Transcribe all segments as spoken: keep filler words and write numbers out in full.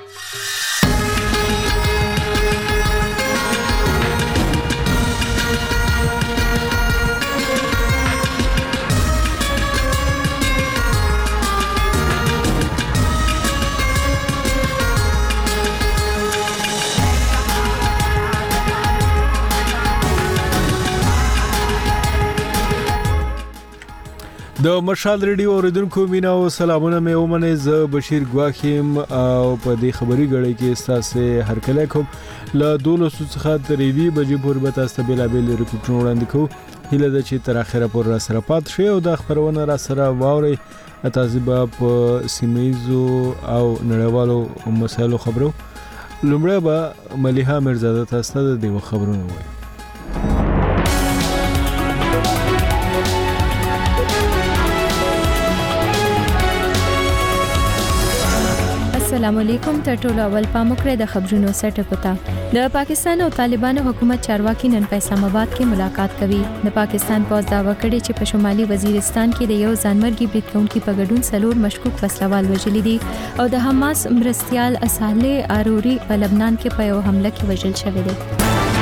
د مشال ریډیو اوریدونکو مینا او سلامونه مې ومنه ز بشیر ګواخیم او په دې خبري غړې کې تاسو هر کله کوم ل دولس څخه تریوي بجې پورې به تاسو بلا بیل ریپورتونه وړاندې کوو هله د چې تر اخره پر را سره پات شي او د خبرونه را سره واوري تاسو به په سیمایزو او نړیوالو مسایلو خبرو لومړی به مليحه مرزاده تاسو د دې خبرونه وایي. السلام علیکم ته ټول اول پاموکره د خبرونو سره پتا د پاکستان او طالبانو حکومت چارواکي نن په اسلام آباد کې ملاقات کوي. د پاکستان پوز داوا کړی چې په شمالي وزیرستان کې د یو ځانمرګي بریټونکو په ګډون څلور مشکوک وسلوال وژل دي او د حماس مرستيال اصاله اروري په لبنان کې په یو حمله کې وژل شوی دی.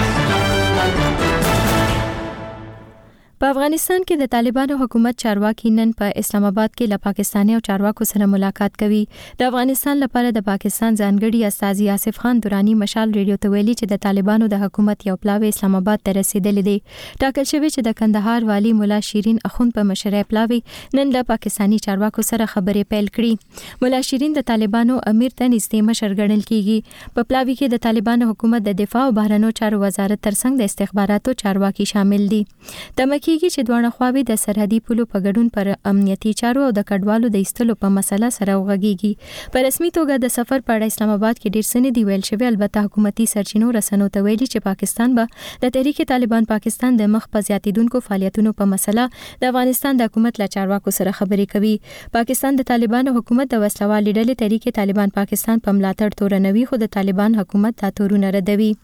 په افغانستان کې د طالبانو حکومت چارواکي نن په اسلام آباد کې له پاکستاني او چارواکو سره ملاقات کوي. د افغانستان لپاره د پاکستان ځانګړي استاذ آصف خان دورانی مشال ریډیو ته ویلي چې د طالبانو د حکومت یو پلاوی اسلام آباد ته رسیدلی دی. ټاکل شوی چې د کندهار والی مولا شیرین اخوند په مشرۍ پلاوی نن له پاکستاني چارواکو سره خبرې پیل کړې. مولا شیرین د طالبانو امیر ته نږدې مشر ګڼل کیږي. په پلاوی کې د طالبانو حکومت د دفاع او بهرنیو چارو وزارت ترڅنګ د استخباراتو چارواکي شامل دي. تمکی چې دوه خواوې د سرحدي پولو په ګډون پر امنیتي چارو او د کډوالو د ایستلو په مسله سره وغږیږي. په رسمي توګه د سفر په اړه اسلام آباد کې ډیر څه نه دی ویل شوی. البته حکومتي سرچینو رسنو ته ویلي چې پاکستان به د تحریک طالبان پاکستان د مخ په زیاتیدونکو فعالیتونو په مسله د افغانستان د حکومت له چارواکو سره خبرې کوي. پاکستان د طالبانو حکومت د وسلوال ډلې تحریک طالبان پاکستان په ملاتړ تورنوي خو د طالبان حکومت دا تورونه ردوي.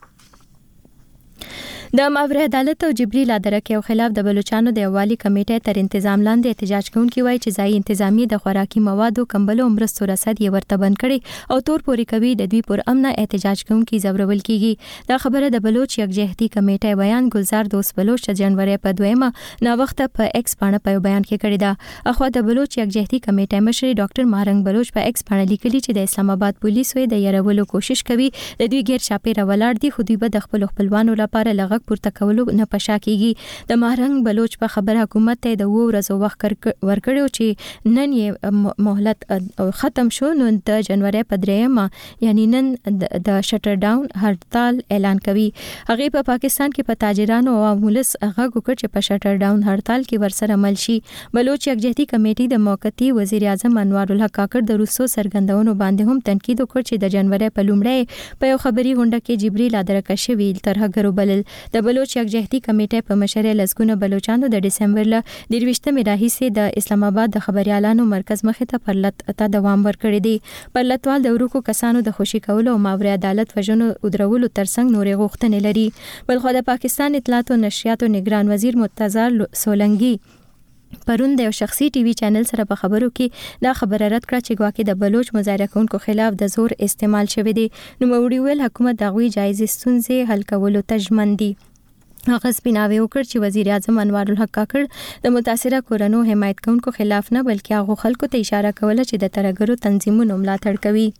د ماورا عدالت او جبري لادرکه او خلاف د بلوچستان د یووالي کمیټې تر تنظیم لاندې احتجاج کوونکي وایي چې ځای انتظامی د خوراکي موادو کمبلو عمرستو رسد یې ورته بند کړي او تور پوري کوي د دوی پر امن احتجاج کوونکي زورول کیږي. دا خبره د بلوچ یکجهتي کمیټې بیان ګلزار دوست بلوچ د جنوري په دویمه نا وخت په ایکس باندې په بیان کې کړی دا. اخو د بلوچ یکجهتي کمیټې مشر ډاکټر مارنګ بلوچ په ایکس باندې لیکلي چې د اسلام آباد پولیسو د يرولو کوشش کوي. د دوی غیر چاپیره ولاړ دي خو دوی به د خپل خپلوانو لپاره لغک پورته کولو نه پشا کیږي. د مهرنګ بلوچ په خبره حکومت ته د وو ورځو وخت ورکړیو چې نن یې مهلت ختم شو نو د جنوري په دریمه یعنی نن د شټر ډاون هړتال اعلان کوي. هغه په پاکستان کې په تاجرانو او مولس هغه وکړ چې په شټر ډاون هړتال کې ورسره مل شي. بلوچ یکجهتي کمیټې د موقتی وزیر اعظم انوار الحق کاکړ د روسو سرګندونو باندې هم تنقید وکړ چې د جنوري په لومړی په یو خبري غونډه کې جبري لادرکه شوی ترهګرو بلل. د بلوچ یکجهتي کمیټې په مشرۍ لسګونه بلوچستان د دسمبر ل درويشتمې راهیسې د اسلام آباد د خبريالانو مرکز مخې ته پرلط ته دوام ورکړی دی. پرلطوال د ورکو کسانو د خوشي کولو او ماورا عدالت وژنو او درولو ترڅنګ نورې غوښتنې لري. بلخو د پاکستان اطلاعات او نشریاتو نگران وزیر مرتضی سولنګي پرون د یو شخصي ټي وي چینل سره په خبرو کې دا خبره رد کړه چې ګواکې د بلوچ مظاهره کوونکو خلاف د زور استعمال شوی دی. نو موري ویل حکومت دغوی جایز ستونزې حل کولو ته ژمن دی. هغه سپیناوي وکړ چې وزیر اعظم انوار الحق کاکړ د متاثره کورونو حمایت کوونکو خلاف نه بلکې هغه خلکو ته اشاره کوله چې د ترګرو تنظیمونو ملاتړ کوي.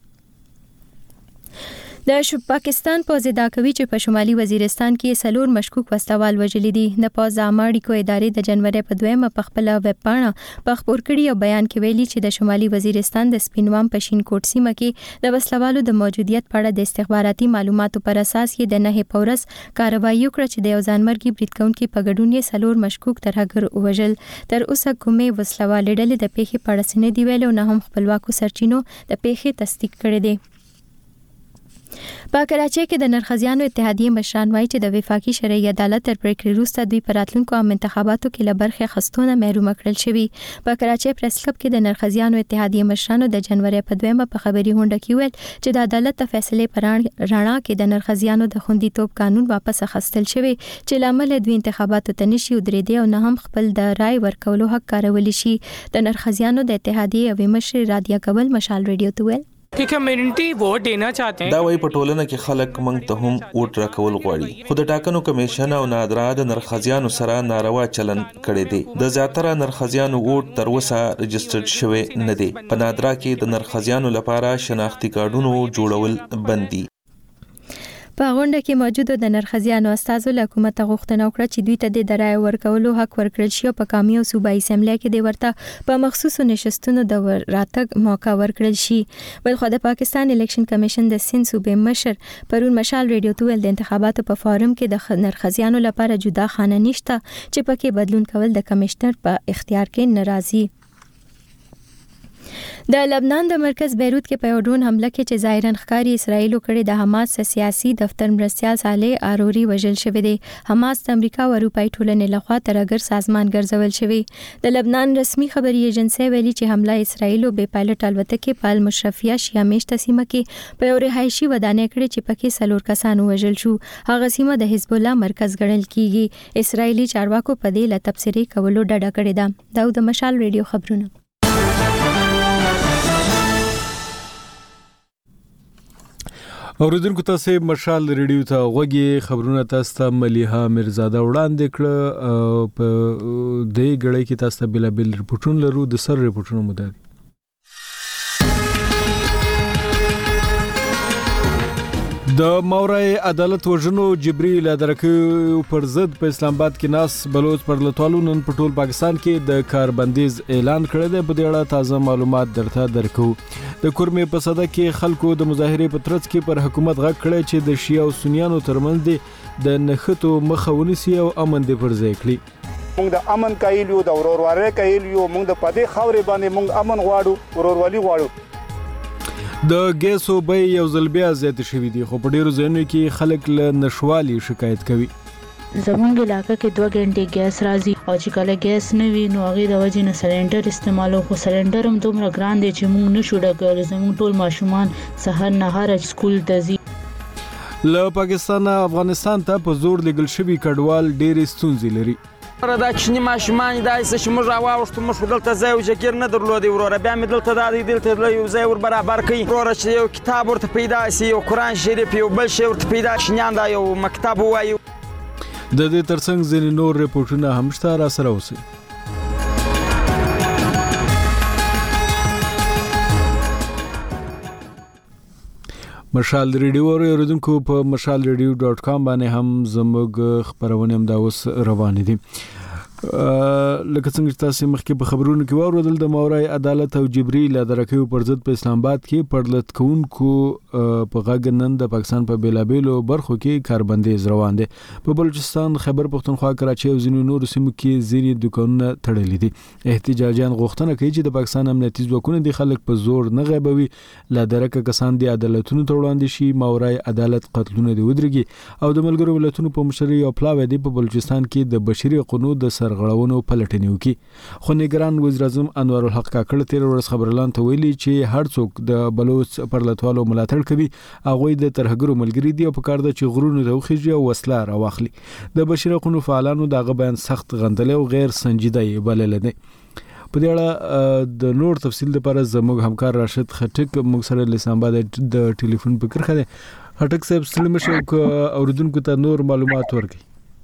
د پاکستان پوز دا کوي چې په شمالي وزیرستان کې سلور مشکوک وسلوال وژل دي. د پوز اماړي کو ادارې د جنوري په دویمه په خپل ویب پاڼه په خبر کړي او بیان کې ویلي چې د شمالي وزیرستان د سپینوام پښین کوټ سیمه کې د وسلوالو د موجودیت په اړه د استخباراتي معلوماتو پر اساس یې د نه پورس کاروایی وکړه چې د یو ځانمرګي بریټونکو په ګډون یې سلور مشکوک ترهګر وژل. تر اوسه کومې وسلوال ډلې د پیښې په اړه څه نه دی ویل او نه هم خپلواکو سرچینو د پیښې تصدیق کړی دی. په کراچۍ کې د نرخزیانو اتحادیې مشران وایي چې د وفاقي شرعي عدالت تر پریکړې وروسته دوی په راتلونکو عام انتخاباتو کې له برخې اخیستونه محروم کړل شوي. په کراچۍ پریس کلب کې د نرخزیانو اتحادیې مشرانو د جنوري په دویمه په خبري غونډه کې ویل چې د عدالت د فیصلې پر رڼا کې د نرخزیانو د خوندیتوب قانون واپس اخیستل شوی چې لامل دوی انتخاباتو ته نشي ودرېدي او نه هم خپل د رائے ورکولو حق کارول شي. د نرخزیانو د اتحادیې او مشر رادیا کول مشال ریډیو ته ویل कि community vote देना चाहते हैं। دا وایي په ټولنه کې خلک موږ ته هم ووټ راکول غواړي، خو د ټاکنو کمیشن او نادرا د نرخزیانو سره ناروا چلن کړی دی. د زیاتره نرخزیانو ووټ تر اوسه رجسټرډ شوی نه دی. په نادرا کې د نرخزیانو لپاره شناختی کارډونو جوړول بند دي. په غونډه کې موجود د نرخزیانو استازو له حکومت غوښتنه وکړه چې دوی ته د رایې ورکولو حق ورکړل شي او په قومي او صوبایي اسمبلی کې د ورته په مخصوصو نشستونو د راتګ موقع ورکړل شي. بلخو د پاکستان الیکشن کمیشن د سند صوبې مشر پرون مشال ریډیو ته ویل د انتخاباتو په فارم کې د نرخزیانو لپاره جدا خانه نشته چې پکې بدلون کول د کمشنر په اختیار کې ناراضي. د لبنان د مرکز بیروت کې په یو ډرون حمله کې چې ظاهراً ښکاري اسرایلو کړي د حماس سیاسي دفتر مرستیال صالح آروري وژل شوی دی. حماس د امریکا او اروپאי ټولنې لخوا ترګر سازمان ګرځول شوی. د لبنان رسمي خبري ایجنسی ویلي چې حمله اسرایلو به پایلټ الوتکې په المشرفیه شیا میشته سیمه کې په یو رهایشي ودانۍ کړي چې پکې څلور کسان وژل شو. هغه سیمه د حزب الله مرکز ګڼل کیږي. اسرایلی چارواکو په دې له تبصرې کولو ډډه کړې ده. دا د مشال ریډیو خبرونه. اوریدونکو تاسو مشال ریډیو ته غوږی خبرونه تاسو ته ملیحه مرزاده وړاندې کړه. په دې غړې کې تاسو ته بل بل رپورټونه لرو. د سر رپورټونو مداري د مورای عدالت وژنو جبري لادرکو پر ضد په اسلام آباد کې ناس بلوچ پر لټوالو نن په ټول پاکستان کې د کاربندیز اعلان کړی دی. په دې اړه تازه معلومات درته درکو. د کورمې په صده کې خلکو د مظاهرې په ترڅ کې پر حکومت غږ کړی چې د شیعه او سنیانو ترمنځ د نښتو مخه ونیسي او امن دې پر ځای کړي. موږ د امن کایل یو د ورورولۍ کایل یو موږ د پدې خاورې باندې موږ امن غواړو، ورورولي غواړو. د ګیسو بیې یو ځل بیا زیاتې شوې دي خو په ډیرو ځایونو کې خلک له نشوالي شکایت کوي. زمونږ علاقه کې دوه غنټې ګیس راځي او چې کله ګیس نه وي نو هغه د وجې نه سلنډر استعمالو، خو سلنډر هم دومره ګران دی چې موږ نشو ډکولی. زمونږ ټول ماشومان سحر نهار سکول ته ځي. له پاکستان افغانستان ته په زور لګل شوي کډوال ډېرې ستونزې لري. دا چني ماشومان داسې چې موږ راواوښتو، موږ دلته ځای او جګیر نه درلودی وروره، بیا مې دلته دا دی دلته یو ځای ور برابر کړي وروره چې یو کتاب ورته پیدا شي، یو قرآن شریف، یو بل شی ورته پیدا شي، نیان دا یو مکتب ووایو. د دې ترڅنګ ځینې نور رپورټونه هم شته، را سره اوسئ. مشال ریډیو اوریدونکو په مشال ریډیو ډاٹ کام باندې هم زموږ خبرونه هم دا اوس روان دي. لکه څنګه تاسو مخکې په خبرونو کې واوریدل د مورای عدالت او جبري لادرکو پر ضد په اسلام آباد کې پرلط کوونکو په غږ نن د پاکستان په بیلابیلو برخو کې کاربندیز روان دي. په بلوچستان، خیبر پختونخوا، کراچۍ او ځینو نورو سیمو کې ځینې دکانونه تړلي دي. احتجاجیان غوښتنه کوي چې د پاکستان امنیتي ځواکونه د خلک په زور نه غیبوي، لادرکه کسان د عدالتونو ته وړاندې شي، مورای عدالت قتلونه دی ودرېږي او د ملګرو ملتونو په مشرۍ او پلاوی دی په بلوچستان کې د بشري قانون د غړونو پلټنې وکي. خو نگران وزیر اعظم انور الحق کاکړ تیر ورځ خبرلاند ته ویلي چې هر څوک د بلوچ پرلطوالو ملاتړ کوي هغه د ترهګرو ملګری دی او په کار د چې غرونو ته وخیږي او وسله راواخلي. د بشري قانون فعالانو دغه بیان سخت غندل او غیر سنجیده بلل دي. په دې اړه د نور تفصیل لپاره زموږ همکار راشد خټک موږ سره له اسلام آباد د ټلیفون په کرخه ده. خټک صاحب ستړي مشه اوریدونکو ته نور معلومات ورکړي.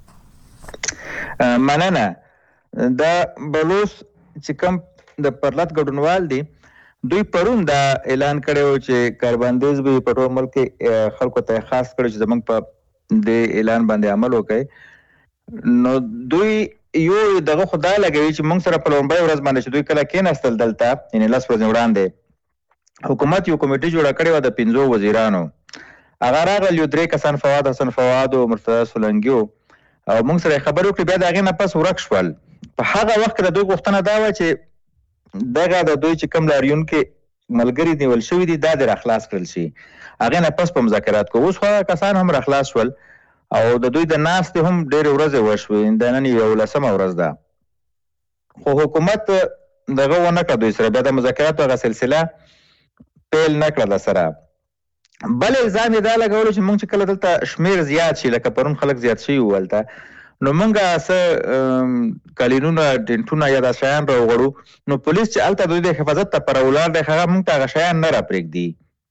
مننه. دا بلوچ چې کوم د پرلط ګډونوال دي دوی پرون دا اعلان کړو چې کاربندیز به په ټول ملک خلکو ته خاص کړي چې زمونږ په د اعلان باندې عمل وکړي. نو دوی یو دغه خدای لګوي چې موږ سره په لومړی ورځ باندې چې دوی کله کېناستل دلته یعنې لس ورځې وړاندې حکومت یو کمیټي جوړه کړې وه د پنځو وزیرانو. هغه راغل یو درې کسان فواد حسن فواد او مرتضی سولنګي او موږ سره خبرې وکړې، بیا د هغې نه پس ورک شول. په هغه وخت کې د دوی غوښتنه دا وه چې دغه د دوی چې کوم لاریونکي ملګري نیول شوي دي دا دې راخلاص کړل شي. هغې نه پس په مذاکرات کوو. اوس خو هغه کسان هم راخلاص شول او د دوی د ناستې هم ډېرې ورځې وشوې، د نن یولسمه ورځ ده. خو حکومت دغه ونه کړه دوی سره، بیا د مذاکراتو هغه سلسله پیل نه کړه د سره. بل الزام یې دا لګولو چې موږ چې کله دلته شمېر زیات شي، لکه پرون خلک زیات شوي وو هلته، نو موږ څه کلینونه ټینټونه یا دا شیان راوغړو، نو پولیس چې هلته دوی د حفاظت ته پر ولاړ دی هغه موږ ته هغه شیان نه راپرېږدي.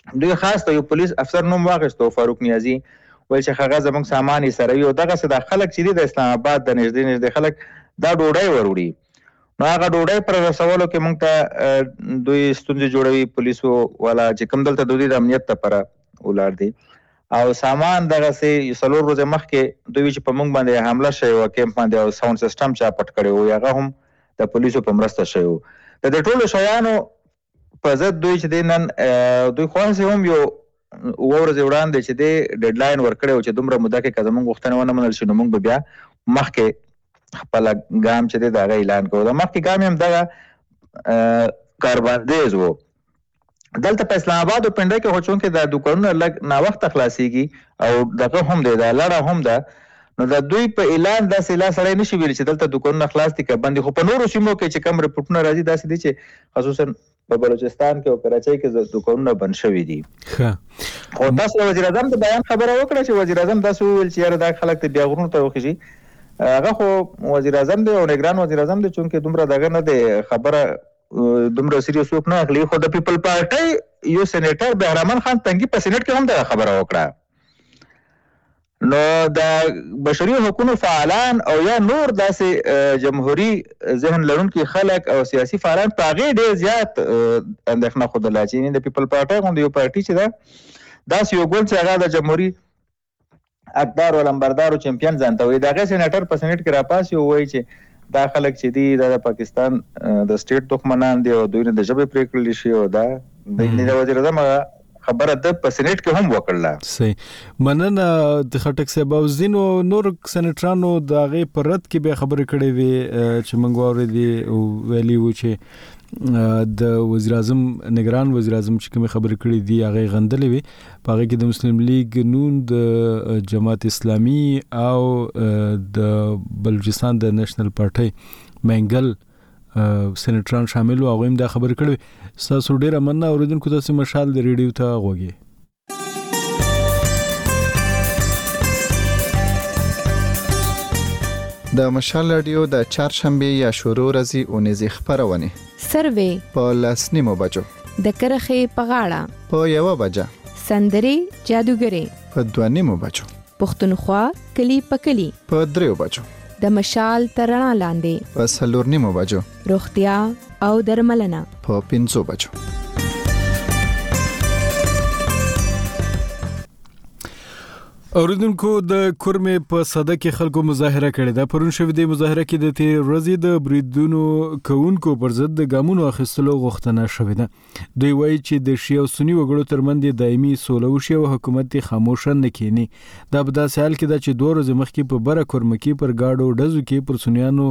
دوی خاص ته یو پولیس افسر نوم واغستو فاروق نیازي ویل چې هغه زموږ سامان یې سره وي او دغه څه د خلک چې دي د اسلام آباد د نږدې نږدې خلک دا ډوډۍ وروړي نو هغه ډوډۍ پر رسولو کې موږ ته دوی ستونزې جوړوي پولیسو والا چې کوم دلته دوی د امنیت لپاره ولاړ دي او سامان دغه سي څلور ورځې مخکې دوی چې په موږ باندې حمله شوی و کیمپ باندې او ساوند سیستم چا پټ کړی و هغه هم د پولیسو په مرسته شوی و د دې ټولو شیانو په ضد دوی چې د نن دوی خواهي هم یو ورځ وړاندې چې د ډیډلاین ورکړی و چې دومره موده کې کله موږ غوښتنه ونه منل شي نو موږ بیا مخکې خپل ګام چې دا اعلان کوو د مخکې ګام هم دغه کارباندیز وو دلته په اسلام آباد او پنډه کې هوچون کې د دوکانونو لګ نا وخت خلاصيږي او دغه هم دی دا لړه هم ده نو د دوی په اعلان د سلا سره نشي ویل چې دلته دوکانونه خلاص دي کبندي خو په نورو سیمو کې چې کم رپورټونه راځي داسې دي چې خصوصا په بلوچستان کې او کراچۍ کې دوکانونه بند شوي دي ښه خو تاسو وزیر اعظم د بیان خبره وکړه چې وزیر اعظم تاسو ویل چې یاره دا خلک ته بیا غرونو ته وخی هغه خو وزیر اعظم دی او نگران وزیر اعظم دی چونکه دومره دغه نه دی خبره دومره سیریوس وک نه اخلي خو د پیپل پارټي یو سېنیټر بهرمان خان تنګي په سېنیټ کې هم دا خبره وکړه نو د بشري حقوقو فعالان او یا نور داسې جمهوریت ذهن لرونکي خلک او سیاسي فعالان په هغه ډېر زیات اندېښنه خوده چې د پیپل پارټي غوندې یو پارټي چې دا داسې یو ګوند چې هغه د جمهوریت اقدار او لمبردار او چمپیون ځانته وي دغه سېنیټر په سېنیټ کې راپاسي او وایي چې دا خلک چې دي د پاکستان د سټیټ دښمنان دي او دوی نه د ژبې پرې کړل شي او دا د وزیر اعظم خبره د په سېنیټ کې هم وکړله صحیح مننه د خټک صاحب او ځینو نور سېنیټرانو د هغې په رد کې به خبرې کړې وې چې موږ واورېدې او ویلي وو چې د وزیر اعظم نگران وزیر اعظم چې کوم خبرې کړې دي هغه غندلې وي په هغه کې د مسلم لیگ نون د جماعت اسلامي او د بلوچستان د نېشنل پارټي منګل سېنیټران شامل او هغه هم دا خبرې کړې تاسو ډېر مننه اوریدونکو تاسو مشال د ریډیو ته غوږی د مشال رادیو د چهارشنبه یا شروع ورځې اونیزې خبرونه سروې په لسنیمو بجو د کرخه په غاړه په یو بجه سندري جادوګری په دوانیمو بجو پښتونخوا کلی په کلی په دریو بجو د مشال ترڼا لاندې په سلورنیمو بجو روغتیا او درملنه په پنځو بجو اوریدونکو د کورمې په صده کې خلکو مظاهره کړې ده پرون شوې د مظاهره کې د تیر ورځې د بریدونو کوونکو پر ضد د ګامونو اخیستلو غوښتنه شوې ده دوی وایي چې د شیعه او سني وګړو ترمنځ دایمي سوله وشي او حکومت خاموش نه کینی دا په داسې حال کې ده چې دوه ورځې مخکې په بره کورمه کې پر گاډو ډزو کې پر سنیانو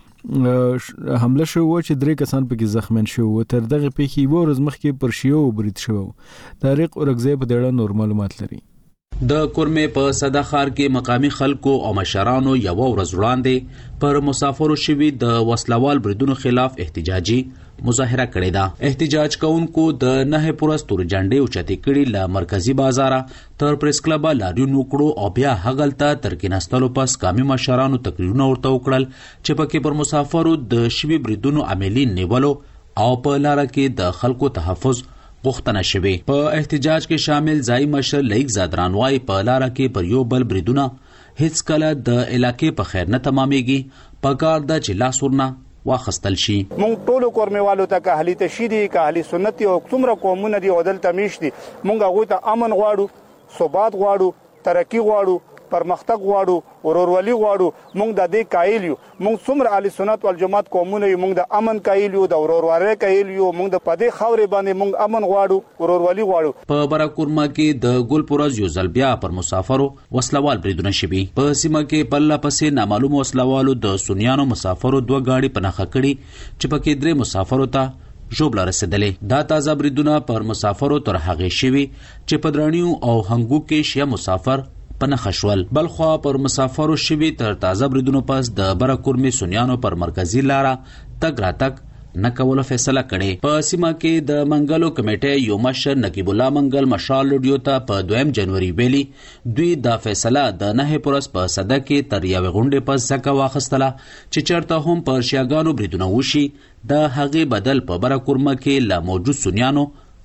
حمله شو چې درې کسان پکې زخمین شو تر دغه پیښې یو ورځ مخکې پر شیعه برید شو طارق اورګزی په دې اړه نور معلومات لري د کورمې په صده ښار کې مقامي خلکو او مشرانو یو ورځ وړاندې پر مسافرو شوي د وسلوال بریدونو خلاف احتجاجي مظاهره کړې ده احتجاج کوونکو د نه پوره ستور جنډې اوچتې کړې له مرکزی بازار تر پریس کلب لاریون وکړو او بیا هغلته تر کېناستلو پس قامي مشرانو تقریرونه ورته وکړل چې پکې پر مسافرو د شوي بریدونو عملی نیولو او په لاره کې د خلکو تحفظ غوښتنه شوې په احتجاج کې شامل ځای مشر لیک زادران وايي په لاره کې پر یو بل بریدونه هیڅ کله د علاقې په خیر نه تمامېږي په کار ده چې لاس ورنه واخستل شي مونږ ټولو کورمېوالو ته که اهلي تشیدي که اهلي سنت او څومره قومونه دي او دلته میشت دي مونږ هغوی ته امن غواړو ثبات غواړو ترقي غواړو پرمختګ غواړو ورورولي غواړو مونږ د دې قایل یو مونږ څومره اهل سنت والجماعت قومونه یو مونږ د امن قایل یو د ورورولۍ قایل یو مونږ د پدې خاورې باندې مونږ امن غواړو ورورولي غواړو په براکورما کې د ګلپورز یو ځل بیا پر مسافرو وسلوال بریدونه شوي په سیمه کې پله پسې نامعلوم وسلوالو د سنیانو مسافرو دوه گاډي په نښه کړي چې پکې درې مسافرو ته ژوبله رسېدلې دا تازه بریدونه پر مسافرو تر هغې شوي چې په درانیو او هنګو کې شیعه مسافر په نښه شول بلخوا پر مسافرو شوي تر تازه بریدونو پس د بره کورمې سنیانو پر مرکزي لاره تګ راتګ نه کولو فیصله کړې په سیمه کې د منګلو کمیټې یو مشر نقیب الله منګل مشال رادیو ته په دویم جنوري ویلي دوی دا فیصله د نه پورس په صده کې تر یوې غونډې پس ځکه واخیستله چې چېرته هم پر شیعاګانو بریدونه وشي د هغې بدل په بره کورمه کې له موجود سنیانو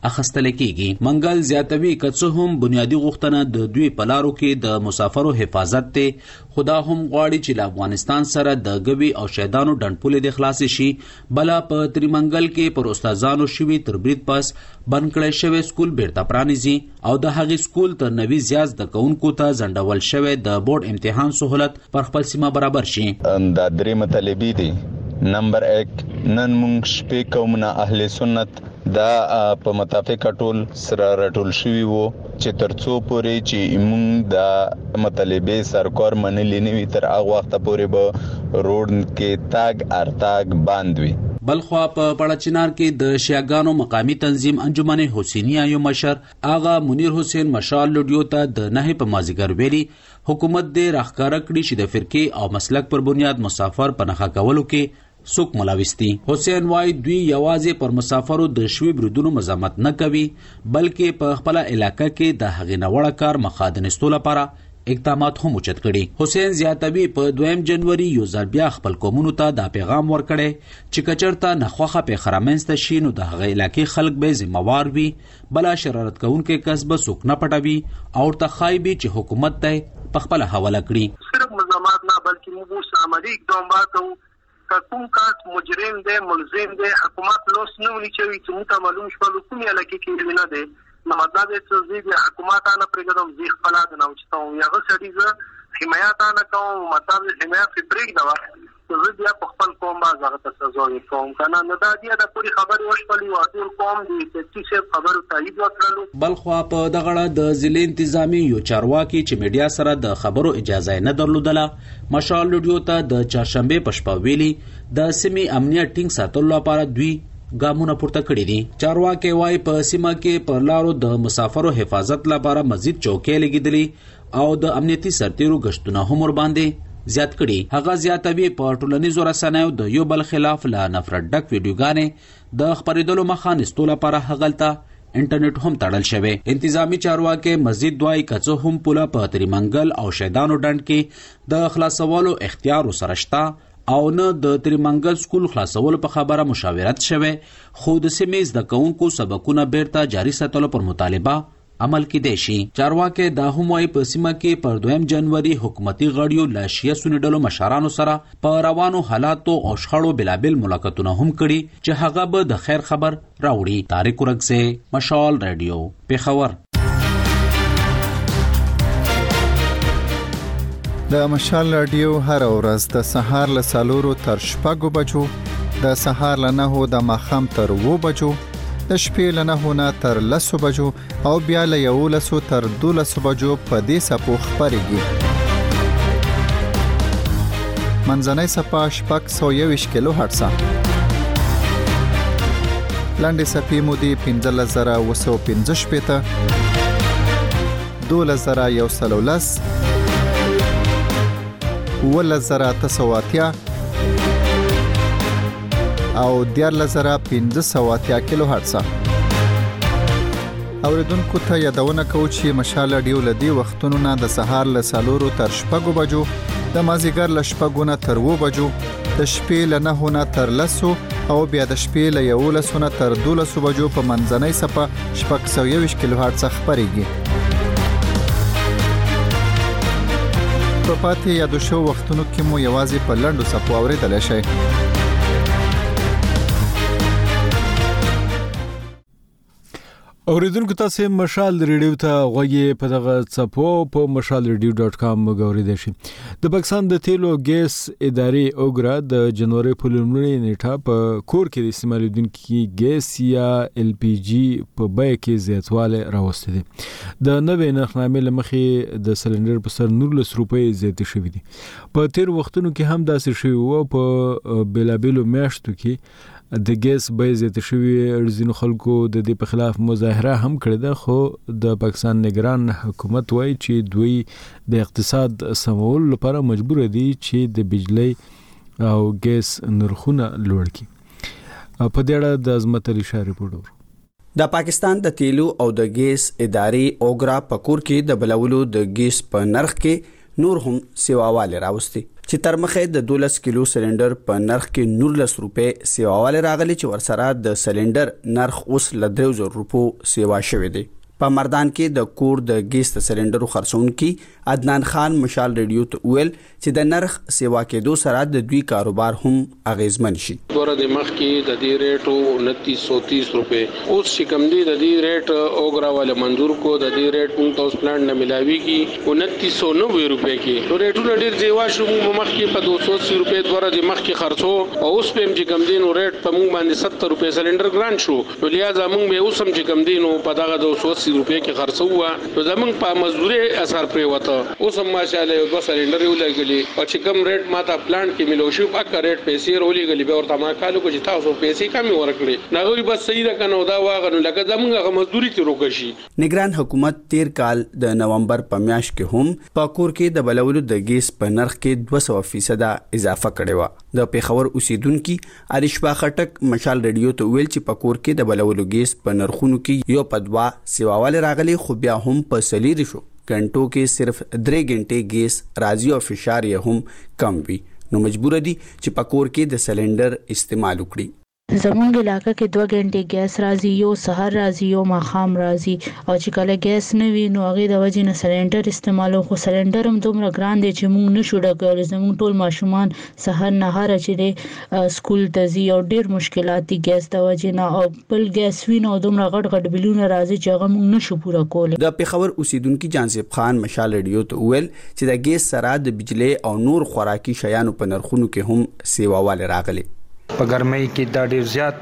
اخستل کیږي. منګل زیاتوي که هم بنیادی غوښتنه د دوی په لارو کې د مسافرو حفاظت ته، خدا هم غواړي چې له افغانستان سره د ګوي او شهیدانو ډنډپولې د خلاص شي. بلا په تریمنګل کې پر استادانو شوي تر برید پس بند کړی شوی سکول بیرته پرانیزي او د هغې سکول تر نوي زیات زده کوونکو ته ځنډول شوی د بورډ امتحان سهولت پر خپل سیمه برابر شي. دا درې مطالبې دي. نمبر یک، نن موږ شپې قومونه اهل سنت دا په متافقه ټول سره راټول شوي وو چې ترڅو پورې چې موږ دا مطالبې سرکار منلې نه وي تر هغه وخته پورې به روډ کې تاګ ارتاګ باند وي. بلخوا په پړچنار کې د شیعاګانو مقامی تنظیم انجمن حسینیه یو مشر آغا منیر حسین مشال لډیو ته د نه په مازیګر ویلي حکومت دې راخکاره کړي چې د فرقې او مسلک پر بنیاد مسافر په نخښه کولو کې څوک ملاوستي. حسین وای دوی یوازې پر مسافرو د شوي بریدونو مزاحمت نه کوي بلکې په خپل علاقه کې د هغې نه وړه کار مخادنستو لپاره اقدامات هم اوچت کړي. حسین زیاتوي په دویم جنوري یو ځل بیا خپل قومونو ته دا پیغام ورکړی چې کچرته نخوخه په خرامنځته شي نو د هغې علاقې خلک به ذمہوار وي، بلا شرارت کوونکي کس به څوک نه پټوي او ورته ښایي چې حکومت ته په خپله حواله کړي. صرف مزاحمت نه بلکې موږ اوس عملي اقدامات کوو. کوم کس مجرم دی، ملزم دی، حکومت لوس نه ونی چوي چې موږ ته معلوم شول کومې علاقې کې نه دی، نو مطلب یې چې زه د حکومت نه پرېږدم، زه خپل د نه اوچتم یغه سړي زه حمایت نه کوم، مطلب یې حمایت پرې پرېږدم زه بیا په خپل قوم باندې هغه ته سزا ورکوم که نه نو دا دې د پورې خبرې وشولې وه ټول قوم د تفتیش صاحب خبرو تایید وکړلو. بلخوا په دغه اړه د ضلع انتظامي یو چارواکي چې میډیا سره د خبرو اجازه نه درلودله مشال لډیو ته د چهارشنبې په شپه ویلي د سیمې امنیت ټینګ ساتلو لپاره دوی ګامونه پورته کړي دي. چارواکي وایي په سیمه کې پر لارو د مسافرو حفاظت لپاره مزید چوکۍ لګېدلي او د امنیتي سرتیرو گشتونه هم ورباندې زیات کړي. هغه زیاتوي په ټولنیزو رسنیو د یو بل خلاف له نفرت ډک ویډیوګانې د خپرېدلو مخه نیستو لپاره هغلته انټرنیټ هم تړل شوی. انتظامی چارواکي مزید دوای کڅو هم پوله په تریمنګل او شیدانو ډنډ کې د خلاصولو اختیار سره شته او نه د تریمنګل سکول خلاصولو په خبره مشاورت شوه، خو د سیمې زده کوونکو سبقونه بیرته جاري ساتلو پر مطالبه عمل کې دی شي. چارواکي دا هم وايي په سیمه کې پر دویم جنوري حکومتي غړیو له شیعه سني ډلو مشرانو سره په روانو حالاتو او شخړو بلابل ملاقاتونه هم کړي چې هغه به د خیر خبر راوړي. طارق ورکسه، مشال رادیو، پیښور. د مشال رادیو هر ورځ د سهار له څلورو تر شپږو بجو، د سهار له نهو د ماښام تر اووه بجو، د شپې له نهو نه تر لسو بجو او بیا له یولسو تر دولسو بجو په دې څپو خپرېږي. منځنۍ څپه شپږ سوه یوویشت کیلو هرټزه، لنډې څپې مو دي پنځلس زره اوه سوه پنځه شپېته، دولس زره یو سل او لس، اوولس زره اته سوه اتیا او دیارلس زره پنځه سوه اتیا کیلو هرټزه. اوریدونکو ته یادونه کوو چې مشال رادیو له دې وختونو نه د سهار له څلورو تر شپږو بجو، د مازدیګر له شپږو نه تر اووه بجو، د شپې له نهو نه تر لسو او بیا د شپې له یولسو نه تر دولسو بجو په منځنۍ څپه شپږ سوه یوویشت کیلو هرټزه خپرېږي. په پاتې یادو شوو وختونو کې مو یوازې په لنډو څپو اورېدلی شئ. اوریدونکو تاسو مشال ریډیو ته غوږی په دغه څپو په مشال ریډیو ډاټ کام غوړیدئ شي. د پاکستان د تیلو ګیس ادارې اوګرا د جنوري په لومړۍ نیټه په کور کې د استعمالیدونکو ګیس یا ال پی جی په بیه کې زیاتوالی راوستی دی. د نوې نرخنامې له مخې د سلندر په سر نولس روپۍ زیاتې شوې دي. په تیر وختونو کې هم داسې شوي وو. په بېلابېلو میاشتو کې د ګیس بیه زیاتې شوې، ځینو خلکو د دې په خلاف مظاهره هم کړې ده، خو د پاکستان نگران حکومت وایي چې دوی د اقتصاد سمولو لپاره مجبور دي چې د بجلی او ګیس نرخونه لوړ کړي. په دې اړه د عظمت علي شاه رپورټ. د پاکستان د تیلو او د ګیس ادارې اوګرا پکور کې د بلولو د ګیس په نرخ کې نور هم سیواواله راوستي. چې تر مخه د دولس کیلو سلندر په نرخ کې نورلس روپے سیواواله راغلي چې ورسره د سلندر نرخ اوس ل درې زره روپو سیوا شوی دی. په مردان کې د کور د ګیس د سلندرو خرڅونکي عدنان خان مشال ریډیو ته ویل چې د نرخ سیوا کېدو سره د دوی کاروبار هم اغیزمن شي. ورته د مخ کې د دې ریټ انتیس سو تیس روپے اوس چې کم دی د دې ریټ اوګراواله منظور کو د دې ریټ مونږ تاسو پلان نه ملاوي کی انتیس سو نوے روپے کې نو ریټونه ډیر زیوا شو مونږ مخ کې په دو سو اسی روپے ورته د مخ کې خرڅو او اوس په چې کم دی نو ریټ په مونږ باندې ستر روپے سلندر ګران شو نو لہذا مونږ به اوس هم چې کم دی نو په دغه دو سو اسی روپے کې خرڅوا نو زمونږ په مزدوري اثر پرې وته اوس هم ماشاءالله یو دوه سلندر یو لګلی او چې کم ریټ ماته پلانټ کې ملو شو اکا ریټ پیسې رولې غلی به ورته ما کالو کو چې تاسو پیسې کمی ورکړي نه غوي بس صحیح ده کنه دا واغنو لکه زمونږه مزدوري ته روکشي. نگران حکومت تیر کال د نومبر په میاشت کې هم په کور کې د بلولو د ګیس په نرخ کې دوه سوه فیصد اضافه کړې و. د پیښور اوسیدونکو اریشبا خټک مشال ریډیو ته ویل چې په کور کې د بلولو ګیس په نرخونو کې یو په دوا سیواواله راغلي خو بیا هم په سلیری شو घंटों کې صرف درې غنټې ګیس راځي او فشار یې هم کم وي نو مجبور دي چې پکور کې د سلندر استعمال وکړي. زمونږ علاقه کې دوه غنټې ګیس راځي یو سحر راځي یو ماخام راځي او چې کله ګیس نه وي نو هغه د وجې نه سلندر استعمالو خو سلندر هم دومره ګران دی چې موږ نشو ډکولی زموږ ټول ماشومان سحر نهاره چې دی سکول ته ځي او ډیر مشکلات دي ګیس د وجې نه او بل ګیس وي نو دومره غټ غټ بلونه راځي چې هغه موږ نشو پوره کولی. د پیښور اوسیدونکو جانسیب خان مشال ریډیو ته ویل چې د ګیس سره د بجلی او نور خوراکي شیانو په نرخونو کې هم سیواواله راغلي. په ګرمۍ کې دا ډیر زیات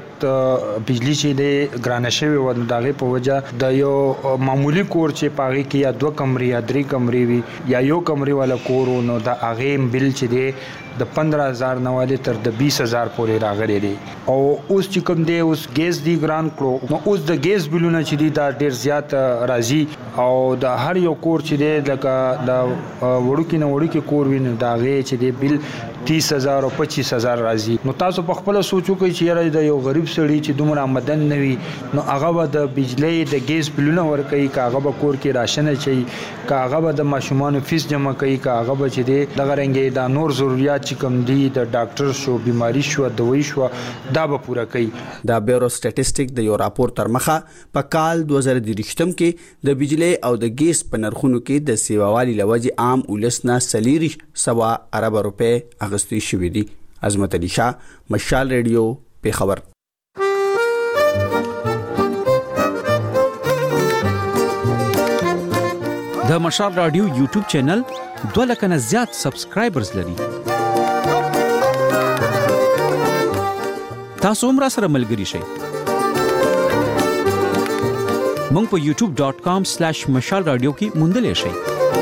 بجلی چې د ګرانه شوی و دغه په وجه د یو معمولی کور چې پاغي کې یا دوه کمرې یا درې کمرې وي یا یو کمرې والا کور نو د اغه بل چې دی د پندرہ هزار نواله تر د بیس هزار پورې راغلي دي او اوس چې کوم دی اوس ګیس دی ګران کړو نو اوس د ګیس بلونه چې دی دا ډیر زیات راځي او د هر یو کور چې دی لکه د وړوکی نه وړوکی کور ویني دا غي چې دی بل تیس هزار او پچیس هزار راځي نو تاسو په خپل سوچو کې چې یاره د یو غریب سړی چې دومره آمدن نه وي نو هغه به د بجلی د ګیس بلونه ورکوي که هغه به کور کې راشن اچوي که هغه به د ماشومانو فیس جمع کوي که هغه به چې دی دغه رنګې دا نور ضرورت چې کوم دی د ډاکټر شو بیماری شو دوی شو دا به پوره کوي. دا بیورو سټټیسټیک د یو راپور تر مخه په کال دوه زره دریشتم کې د بجلی او د ګیس په نرخونو کې د سیواوالي لوجه عام ولسنا سلیری سوا ارب روپے اغسطی شوې دي. عظمت علي شاه مشال ریډیو پیښور. د مشال رادیو یوټیوب چینل دوه لک نه زیات سبسکرایبرز لري. تاسو هم را سره ملګري شئ. مونږ په یوټیوب ډاٹ کام سلیش مشال رادیو کې موندلې شئ.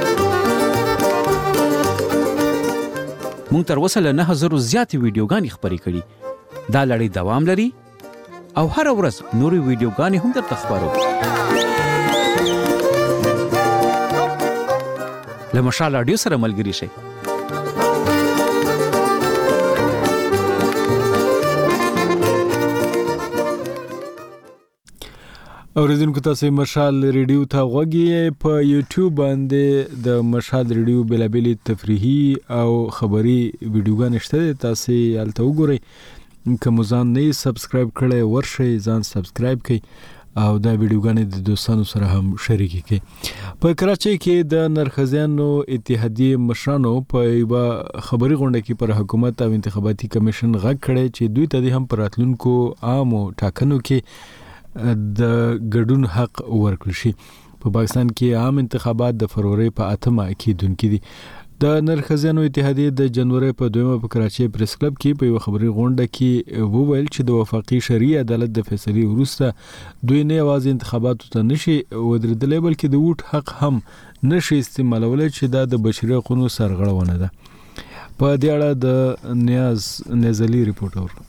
مونږ تر اوسه له نه هزار زیاتې ویډیوګانې خپرې کړي. دا لړۍ دوام لري او هر ورځ نورې ویډیوګانې هم درته خپرو. له مشال رادیو سره ملګري شئ. اوریدونکو تاسو مشال ریډیو ته غوږی په یوټیوب باندې د مشال ریډیو بلابلی تفریحي او خبري ویډیوګان شته تاسو الته وګورئ کوم ځان نه سبسکرایب کړئ ورشئ ځان سبسکرایب کړئ او دا ویډیوګان د دوستانو سره هم شریک کړئ. په کراچۍ کې د نرخزیانو اتحادیه مشرانو په یو خبري غونډه کې پر حکومت او انتخاباتي کمیشن غږ کړی چې دوی ته هم پراتلونکو عام ټاکنو کې د ګډون حق ورکړل شي. په پاکستان کې عام انتخابات د فروری په اتمه کېدونکي دي. د نرخزیانو اتحادیه د جنوري په دویمه په کراچۍ پریس کلب کې په یو خبري غونډه کې وویل چې د وفاقي شرعي عدالت د فیصلې وروسته دوی نه یوازې انتخاباتو ته نشي ودرېدلی بلکې د ووټ حق هم نشي استعمالولی چې دا د بشري حقوقو سرغړونه ده. په دې اړه د نیاز نزلی ریپورټ اور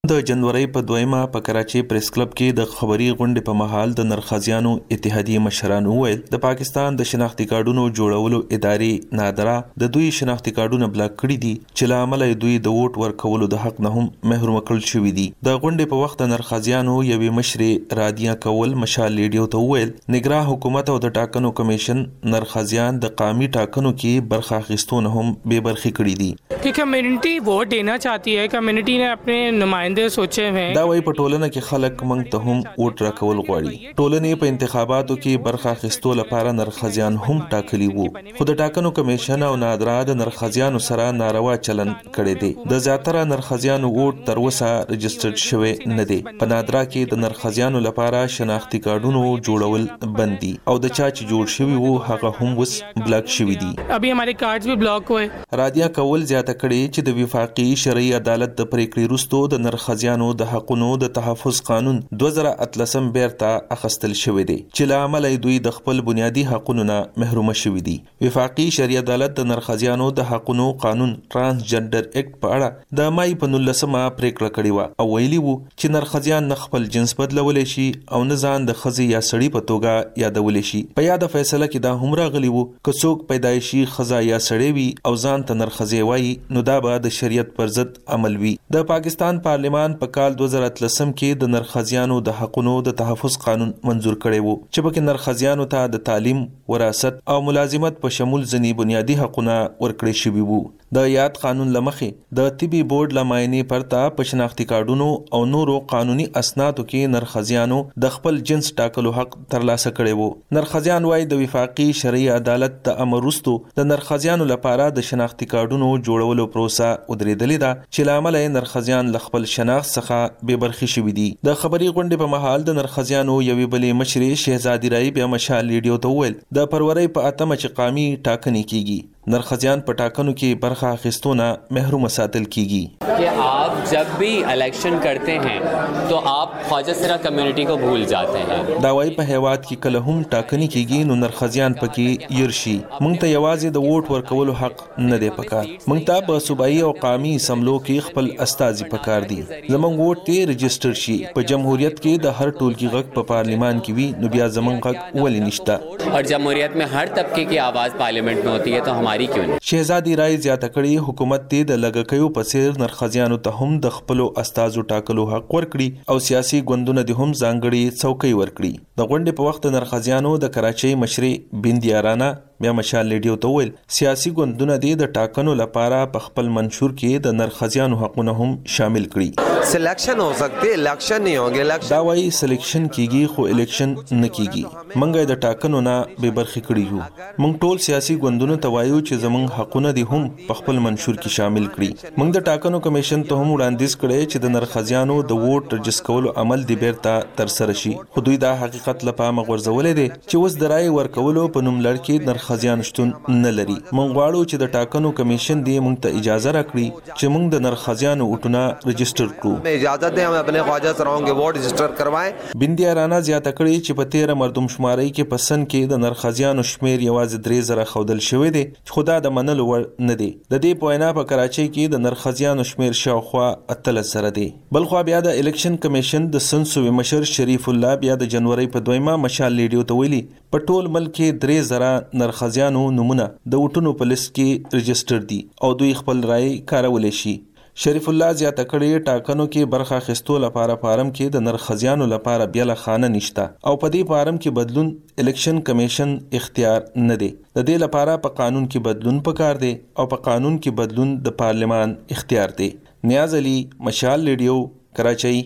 د جنوري په دویمه په کراچي پریس کلب کې د خبري غونډې په مهال د نرخزیانو اتحادیه مشرانو وویل د پاکستان د شناختی کارډونو جوړولو ادارې نادرا د دوی شناختی کارډونه بلاک کړي دي چې له امله دوی د ووټ ورکولو د حق نه هم محروم کړل شوي دي. د غونډې په وخت د نرخزیانو یوې مشرې رادیه کول مشال لیډیو ته وویل نګرا حکومت او د ټاکنو کمیشن نرخزیان د قامي ټاکنو کې برخه اخیستونه هم بے برخې کړي دي कि कम्युनिटी वोट देना चाहती है. कम्युनिटी ने अपने नुमाइंदे सोचे हुए हैं. دا وایي په ټولنه کې خلک موږ ته هم ووټ راکول غواړي. ټولنې په انتخاباتو کې برخه اخیستو لپاره نرخزیان هم ټاکلي وو خو د ټاکنو کمیشن او نادرا د نرخزیانو سره ناروا چلن کړی دی. د زیاتره نرخزیانو ووټ تر اوسه رجسټرډ شوی نه دی. په نادرا کې د نرخزیانو لپاره شناختی کارډونو جوړول بند دي او د چا چې جوړ شوی وو هغه هم وس بلاک شوی دي. ابي हमारे कार्ड्स भी ब्लॉक हुए. رادیه کول زیاته کړي چې د وفاقي شرعي عدالت د پریکړې وروسته د نرخزیانو د حقونو د تحفظ قانون دوه زره اتلسم بیرته اخیستل شوی دی چې له امله دوی د خپل بنیادی حقونو نه محروم شوي دي. وفاقي شرعي عدالت د نرخزیانو د حقونو قانون ترانسجنډر اکټ په اړه د مای په نولسمه پریکړه کړې و او ویلي وو چې نرخزیان نه خپل جنس بدلولی شي او نه ځان د ښځې یا سړي په توګه یادولی شي. په یاده فیصله کې دا هم راغلی وو که څوک پیدایشي ښځه یا سړی وي او ځان ته نرخزی وایي نو دا به د شریعت پر ضد عمل وي. د پاکستان پارلیمان په کال دوه زره اتلسم کې د نرخزیانو د حقونو د تحفظ قانون منزور کړی وو چې پکې نرخزیانو ته د تعلیم، وراثت او ملازمت په شمول ځینې بنیادی حقونه ورکړي شوي وو. د یاد قانون لمخې د طبي بورډ لماینې پرته په شناختی کارډونو او نورو قانوني اسنادو کې نرخزیانو د خپل جنس ټاکلو حق ترلاسه کړی وو. نرخزیان وايي د وفاقي شرعي عدالت د امر وروسته د نرخزیانو لپاره د شناختی کارډونو جوړولو پروسه ودرېدلې ده چې له امله نرخزیان له خپل شناخت څخه بې برخې شوي دي. د خبري غونډې په مهال د نرخزیانو یوې بلې مشرې شهزادي رای بیا مشال لیډیو ته وویل د فروری په اتمه چې قامي ټاکنې کیږي नरखजियान په ټاکنو کې برخه اخیستونه محروم ساتل کیږي कि आप जब भी इलेक्शन करते हैं तो आप ख्वाजा सिरा कम्युनिटी को भूल जाते हैं. دا وايي په هیواد کې کله هم ټاکنې کیږي نو نرخزیان پکې يرشي. مونږ ته یوازې د ووټ ورکولو حق نه دی پکار. مونږ ته په صوبایي او قومي اسمبلو کې خپل استازي پکار دي. زمونږ ووټ ته رجسټر شي. په جمهوریت کې د هر ټولګي غږ په پارلیمان کې وي نو بیا زمونږ غږ ولې نشته. और जमहूरियत में हर तबके की आवाज पार्लियामेंट में होती है तो हमारी क्यों नहीं. شهزادي رای زیاته کړي حکومت ته د لګکیو په څیر نرخزیانو ته هم د خپل استازو ټاکلو حق ورکړي او سیاسي ګوندونه د هم ځانګړي څوکۍ ورکړي. د غونډې په وخت نرخزیانو د کراچۍ مشرې بندیارانا بیا مشال لیډیو ته ویل سیاسي ګوندونه د ټاکنو لپاره په خپل منشور کې د نرخزیانو حقونه هم شامل کړي. سلیکشن हो सकती है इलेक्शन नहीं होंगे. دا وايي سلیکشن کیږي خو الیکشن نه کیږي. منګه د ټاکنو نه به برخې کړي یو. موږ ټول سیاسي ګوندونو ته وایو چې زموږ حقونه دي هم په خپل منشور کې شامل کړي. موږ د ټاکنو کمیشن ته هم وړاندیز کړی چې د نرخزیانو د ووټ رجس کولو عمل دی بیرته تر سره شي. خو دوی دا حقیقت لپاره غورځولې دي چې اوس د رای ورکولو په نوم لړ کې نرخزیان شتون نه لري. موږ غواړو چې د ټاکنو کمیشن دی موږ ته اجازه راکړي چې موږ د نرخزیانو ووټونه رجسټر کړو. اجازه ده हम अपने ख्वाजा सराओं के वोट रजिस्टर करवाएं. بندیارانا زیاته کړي چې په تیره مردم شماري کې پسند کې د نرخزیانو شمیر یوازې درې زره خودل شوی دی. خدا د منلو وړ نه دی. د دې پوینا په کراچۍ کې د نرخزیانو شمیر شاوخوا اتلس زره دی. بل خو بیا د الیکشن کمیشن د سنسوي مشر شریف الله بیا د جنوري په دویمه مشال لیډیو ته ویلي په ټول ملک کې درې زره نرخزیانو نمونه د وټونو په لیست کې رجسټر دي او دوی خپل رائے کارولای شي. شریف الله زیاته کړي ټاکنو کې برخه اخیستو لپاره فارم کې د نرخزیانو لپاره بیل خانه نشته او په دې فارم کې بدلون الیکشن کمیشن اختیار نه دی. د دې لپاره په قانون کې بدلون پکار دی او په قانون کې بدلون د پارلیمان اختیار دی. نیاز علي مشال لیډیو کراچۍ.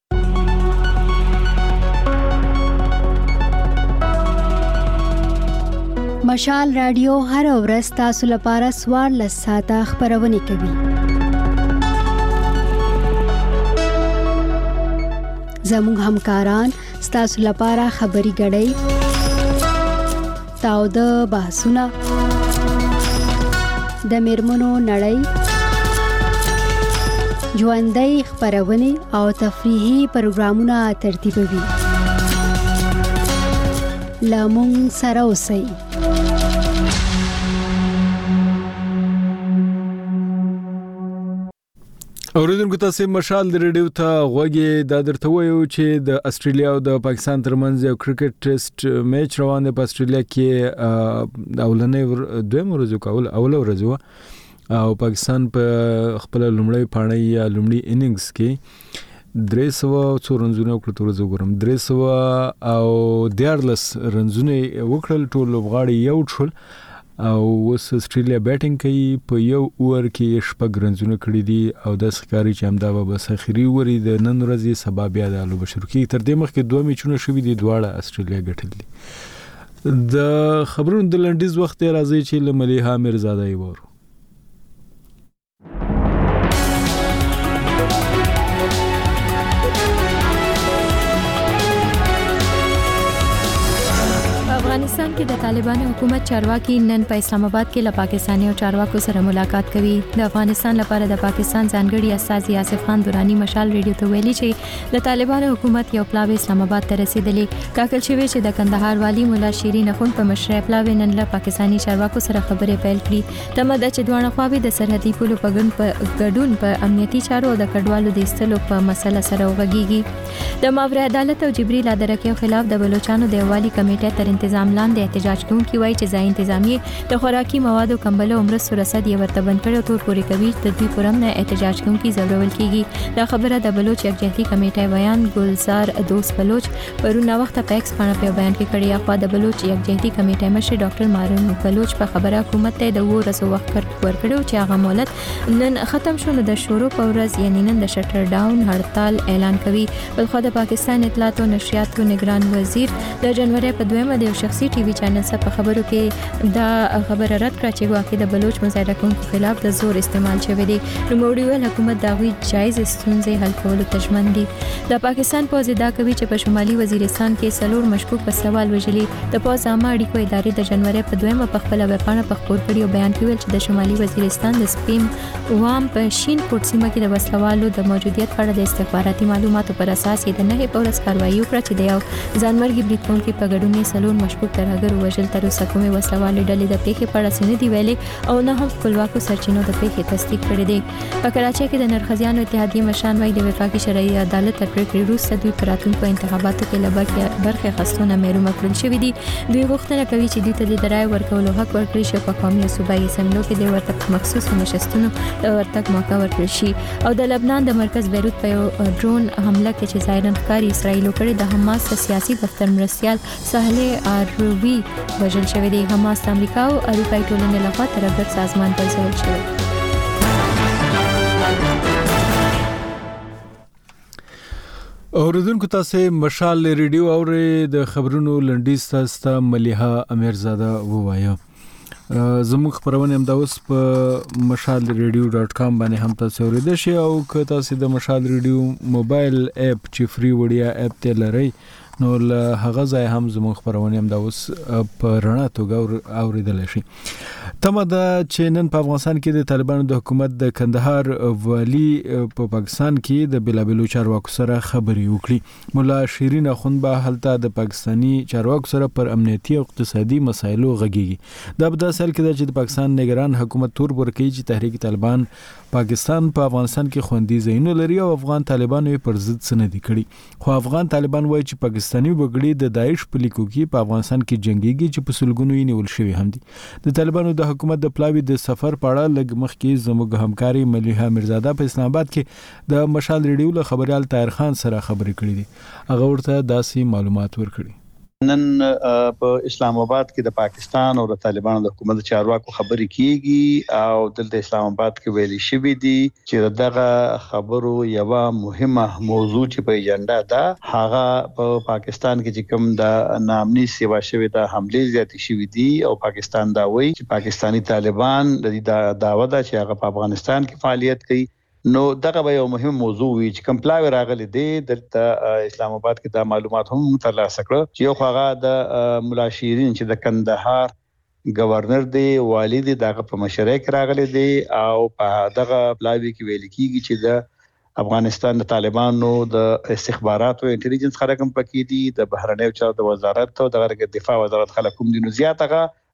مشال رادیو هر ورځ تاسو لپاره سوار لساته خبرونه کوي. زموږ همکاران ستاسو لپاره خبري غړي تاو د بحثونه د میرمنو نړۍ ژوندۍ خبرونه او تفریحي پروګرامونه ترتیبوي. لامون سره اوسئ. اوریدونکو تاسو مشال د ریډیو ته غوږی د درته وایو چې د استرالیا او د پاکستان ترمنځ یو کرکټ ټیسټ میچ روان دی په استرالیا کې اولنې دویم ورځ کول اول ورځ او پاکستان په خپل لومړی پاڼه یا لومړی اننګز کې درې سوه څو رنزونه وکړل تر زه ګورم درې سوه او دیارلس رنزونه وکړل ټول لوبغاړي یو ټول او اوس استرالیا بیټینګ کوي په یو اوور کې شپږ رنزونه کړي دي او د ښکاری چې همدا به بس اخري وری د نن ورځې سبا بیا د لوب شروع کی تر دې مخکې دوه میچونه شوي دي دواړه استرالیا ګټل دي د خبرونو د لنډیز وخت راځي چې لملیحه میرزاده یې وره افغانستان کې د طالبانو حکومت چارواکي نن په اسلام آباد کې له پاکستاني او چارواکو سره ملاقات کوي. د افغانستان لپاره د پاکستان ځانګړي استازي آصف خان درانی مشال ریډیو ته ویلي چې د طالبانو حکومت یو پلاوی اسلام آباد ته رسیدلی. ټاکل شوی چې د کندهار والی مولا شیرین اخوند په مشرۍ پلاوی نن له پاکستاني چارواکو سره خبرې پیل کړي. تمه ده چې دواړه خواوې د سرحدي پولو په ګډون په امنیتي چارو او د کډوالو د ایستلو په مسله سره وغږیږي. د ماورا عدالت او جبري لادرکیو خلاف د بلوچستان د یووالي کمیټې تر انتظام لاندې احتجاج کوونکي وایي چې ځای انتظامیه د خوراکي موادو کمبلو او مرستو رسد یې ورته بند کړی او تور پورې کوي د دوی پر امن احتجاج کوونکي ځورول کیږي. دا خبره د بلوچ یکجهتي کمیټې بیان ګلزار دوست بلوچ پرونه وخت په ایکس باندې په بیان کې کړی. خو د بلوچ یکجهتي کمیټې مشر ډاکټر مارون بلوچ په خبره حکومت ته د ورسو وخت ورکړو چې هغه مولت نن ختم شول د شروع په ورځ یعنی نن د شټر ډاون هړتال اعلان کوي. بلخو د پاکستان اطلاعات او نشریاتو نگران وزیر د جنوري په دویمه د شخصي ټي وي چینل سره په خبرو کې دا خبره رد کړه چې واقعي د بلوچ مظاهره کوونکو خلاف د زور استعمال شوی دی. نوموړي ویل حکومت دا غوي جایز ستونزې حل کولو ته ژمن دي. د پاکستان پوز ادعا کوي چې په شمالي وزیرستان کې سلور مشکوک په سوال وجلي. د پوز عامه اړیکو ادارې د جنوري په دویمه په خپل ویبپاڼه په خبر کړی او بیان کړی چې د شمالي وزیرستان د سپیم وام په شین کوټ سیمه کې د وسلوالو د موجودیت په اړه د استخباراتي معلوماتو پر اساس یې د نه پورس کاروایی وکړه چې د یو ځانمرګي بریټونکو په ګډون سلور مشکوک ترهګر وژل تر اوسه کومې وسلوالې ډلې د پیښې په اړه سند دی ویلي او نه هم خپلواکو سرچینو د پیښې تصدیق کړی دی. په کراچۍ کې د نرخزیانو اتحادیې مشران وايي د وفاقي شرعي عدالت تر پریکړې وروسته دوی په راتلونکو انتخاباتو کې له برخې خستونه محروم کړل شوي دي. دوی غوښتنه کوي چې دوی ته د رایې ورکولو حق ورکړي شي په قومي او صوبایي اسمبلیو کې د ورتګ مخصوصو نشستونو د ورتګ موقع ورکړل شي. او د لبنان د مرکز بیروت په یو ډرون حمله کې چې ظاهراً ښکاري اسرائیل کړی د حماس سیاسي دفتر مرستیال سهله اروي وژل شوی دی. حماس د امریکا او اروپایي ټولنې لخوا ترهګر سازمان ګرځول شوی. اوریدونکو تاسو مشال ریډیو اورې د خبرونو لنډیز تاسو ته ملیحه امیرزاده ووایو. زموږ خبرونه هم د اوس په مشال ریډیو ډاټ کام باندې هم تاسو اوریدئ شئ او که تاسو د مشال ریډیو موبایل اپ چې فری وړیا اپ ته لرئ نو له هغه ځای هم زموږ خبرونه هم د اوس په رڼا توګه اوریدل شي. تمه ده چې نن په افغانستان کې د طالبانو د حکومت د کندهار والی په پاکستان کې د بلابلو چارواکو سره خبرې وکړي. مولا شیرین اخوند به هلته د پاکستانی چارواکو سره پر امنیتي او اقتصادي مسایلو غږیږي. دا په داسې حال کې ده چې د پاکستان نگران حکومت تور ورکوي چې تحریک طالبان پاکستان په پا افغانستان کې خوندي ځایونه لري او افغان طالبانو یې پر ضد څه نه دي کړي. خو افغان طالبان وایي چې پاکستاني وګړي د داعش په لیکو کې په افغانستان کې جنگيږي چې په سلګونو یې نیول شوی هم دي. د طالبانو د حکومت د پلاوی د سفر په اړه لږ مخکې زموږ همکاري ملیحه میرزاده په اسلام آباد کې د مشال ریډیو له خبريال طاهر خان سره خبرې کړې دي. هغه ورته داسې معلومات ورکړي. نن په اسلام آباد کې د پاکستان او د طالبانو د حکومت چارواکو خبرې کیږي او دلته اسلام آباد کې ویلي شوی دي چې دغه خبرو یو مهمه موضوع چې په ایجنډا ده هغه په پاکستان کې چې کوم د نامني سیوا شوی د حمله زیاتې شوی دي او پاکستان دا وایي چې پاکستانی طالبان د دې دعوه ده چې هغه په افغانستان کې فعالیت کوي. نو دغه به یو مهم موضوع وي چې کوم پلاوی راغلي دی دلته اسلام آباد کې دا معلومات هم ترلاسه کړو چې یو هغه د مولا شیرین چې د کندهار گورنر دی والی دی دغه په مشرۍ کې راغلي دی او په دغه پلاوی کې ویل کیږي چې د افغانستان د طالبانو د استخباراتو او انټيليجنس خلک هم پکې دي د بهرنیو چارو د وزارت او د دفاع وزارت خلک هم دي. نو زیاتره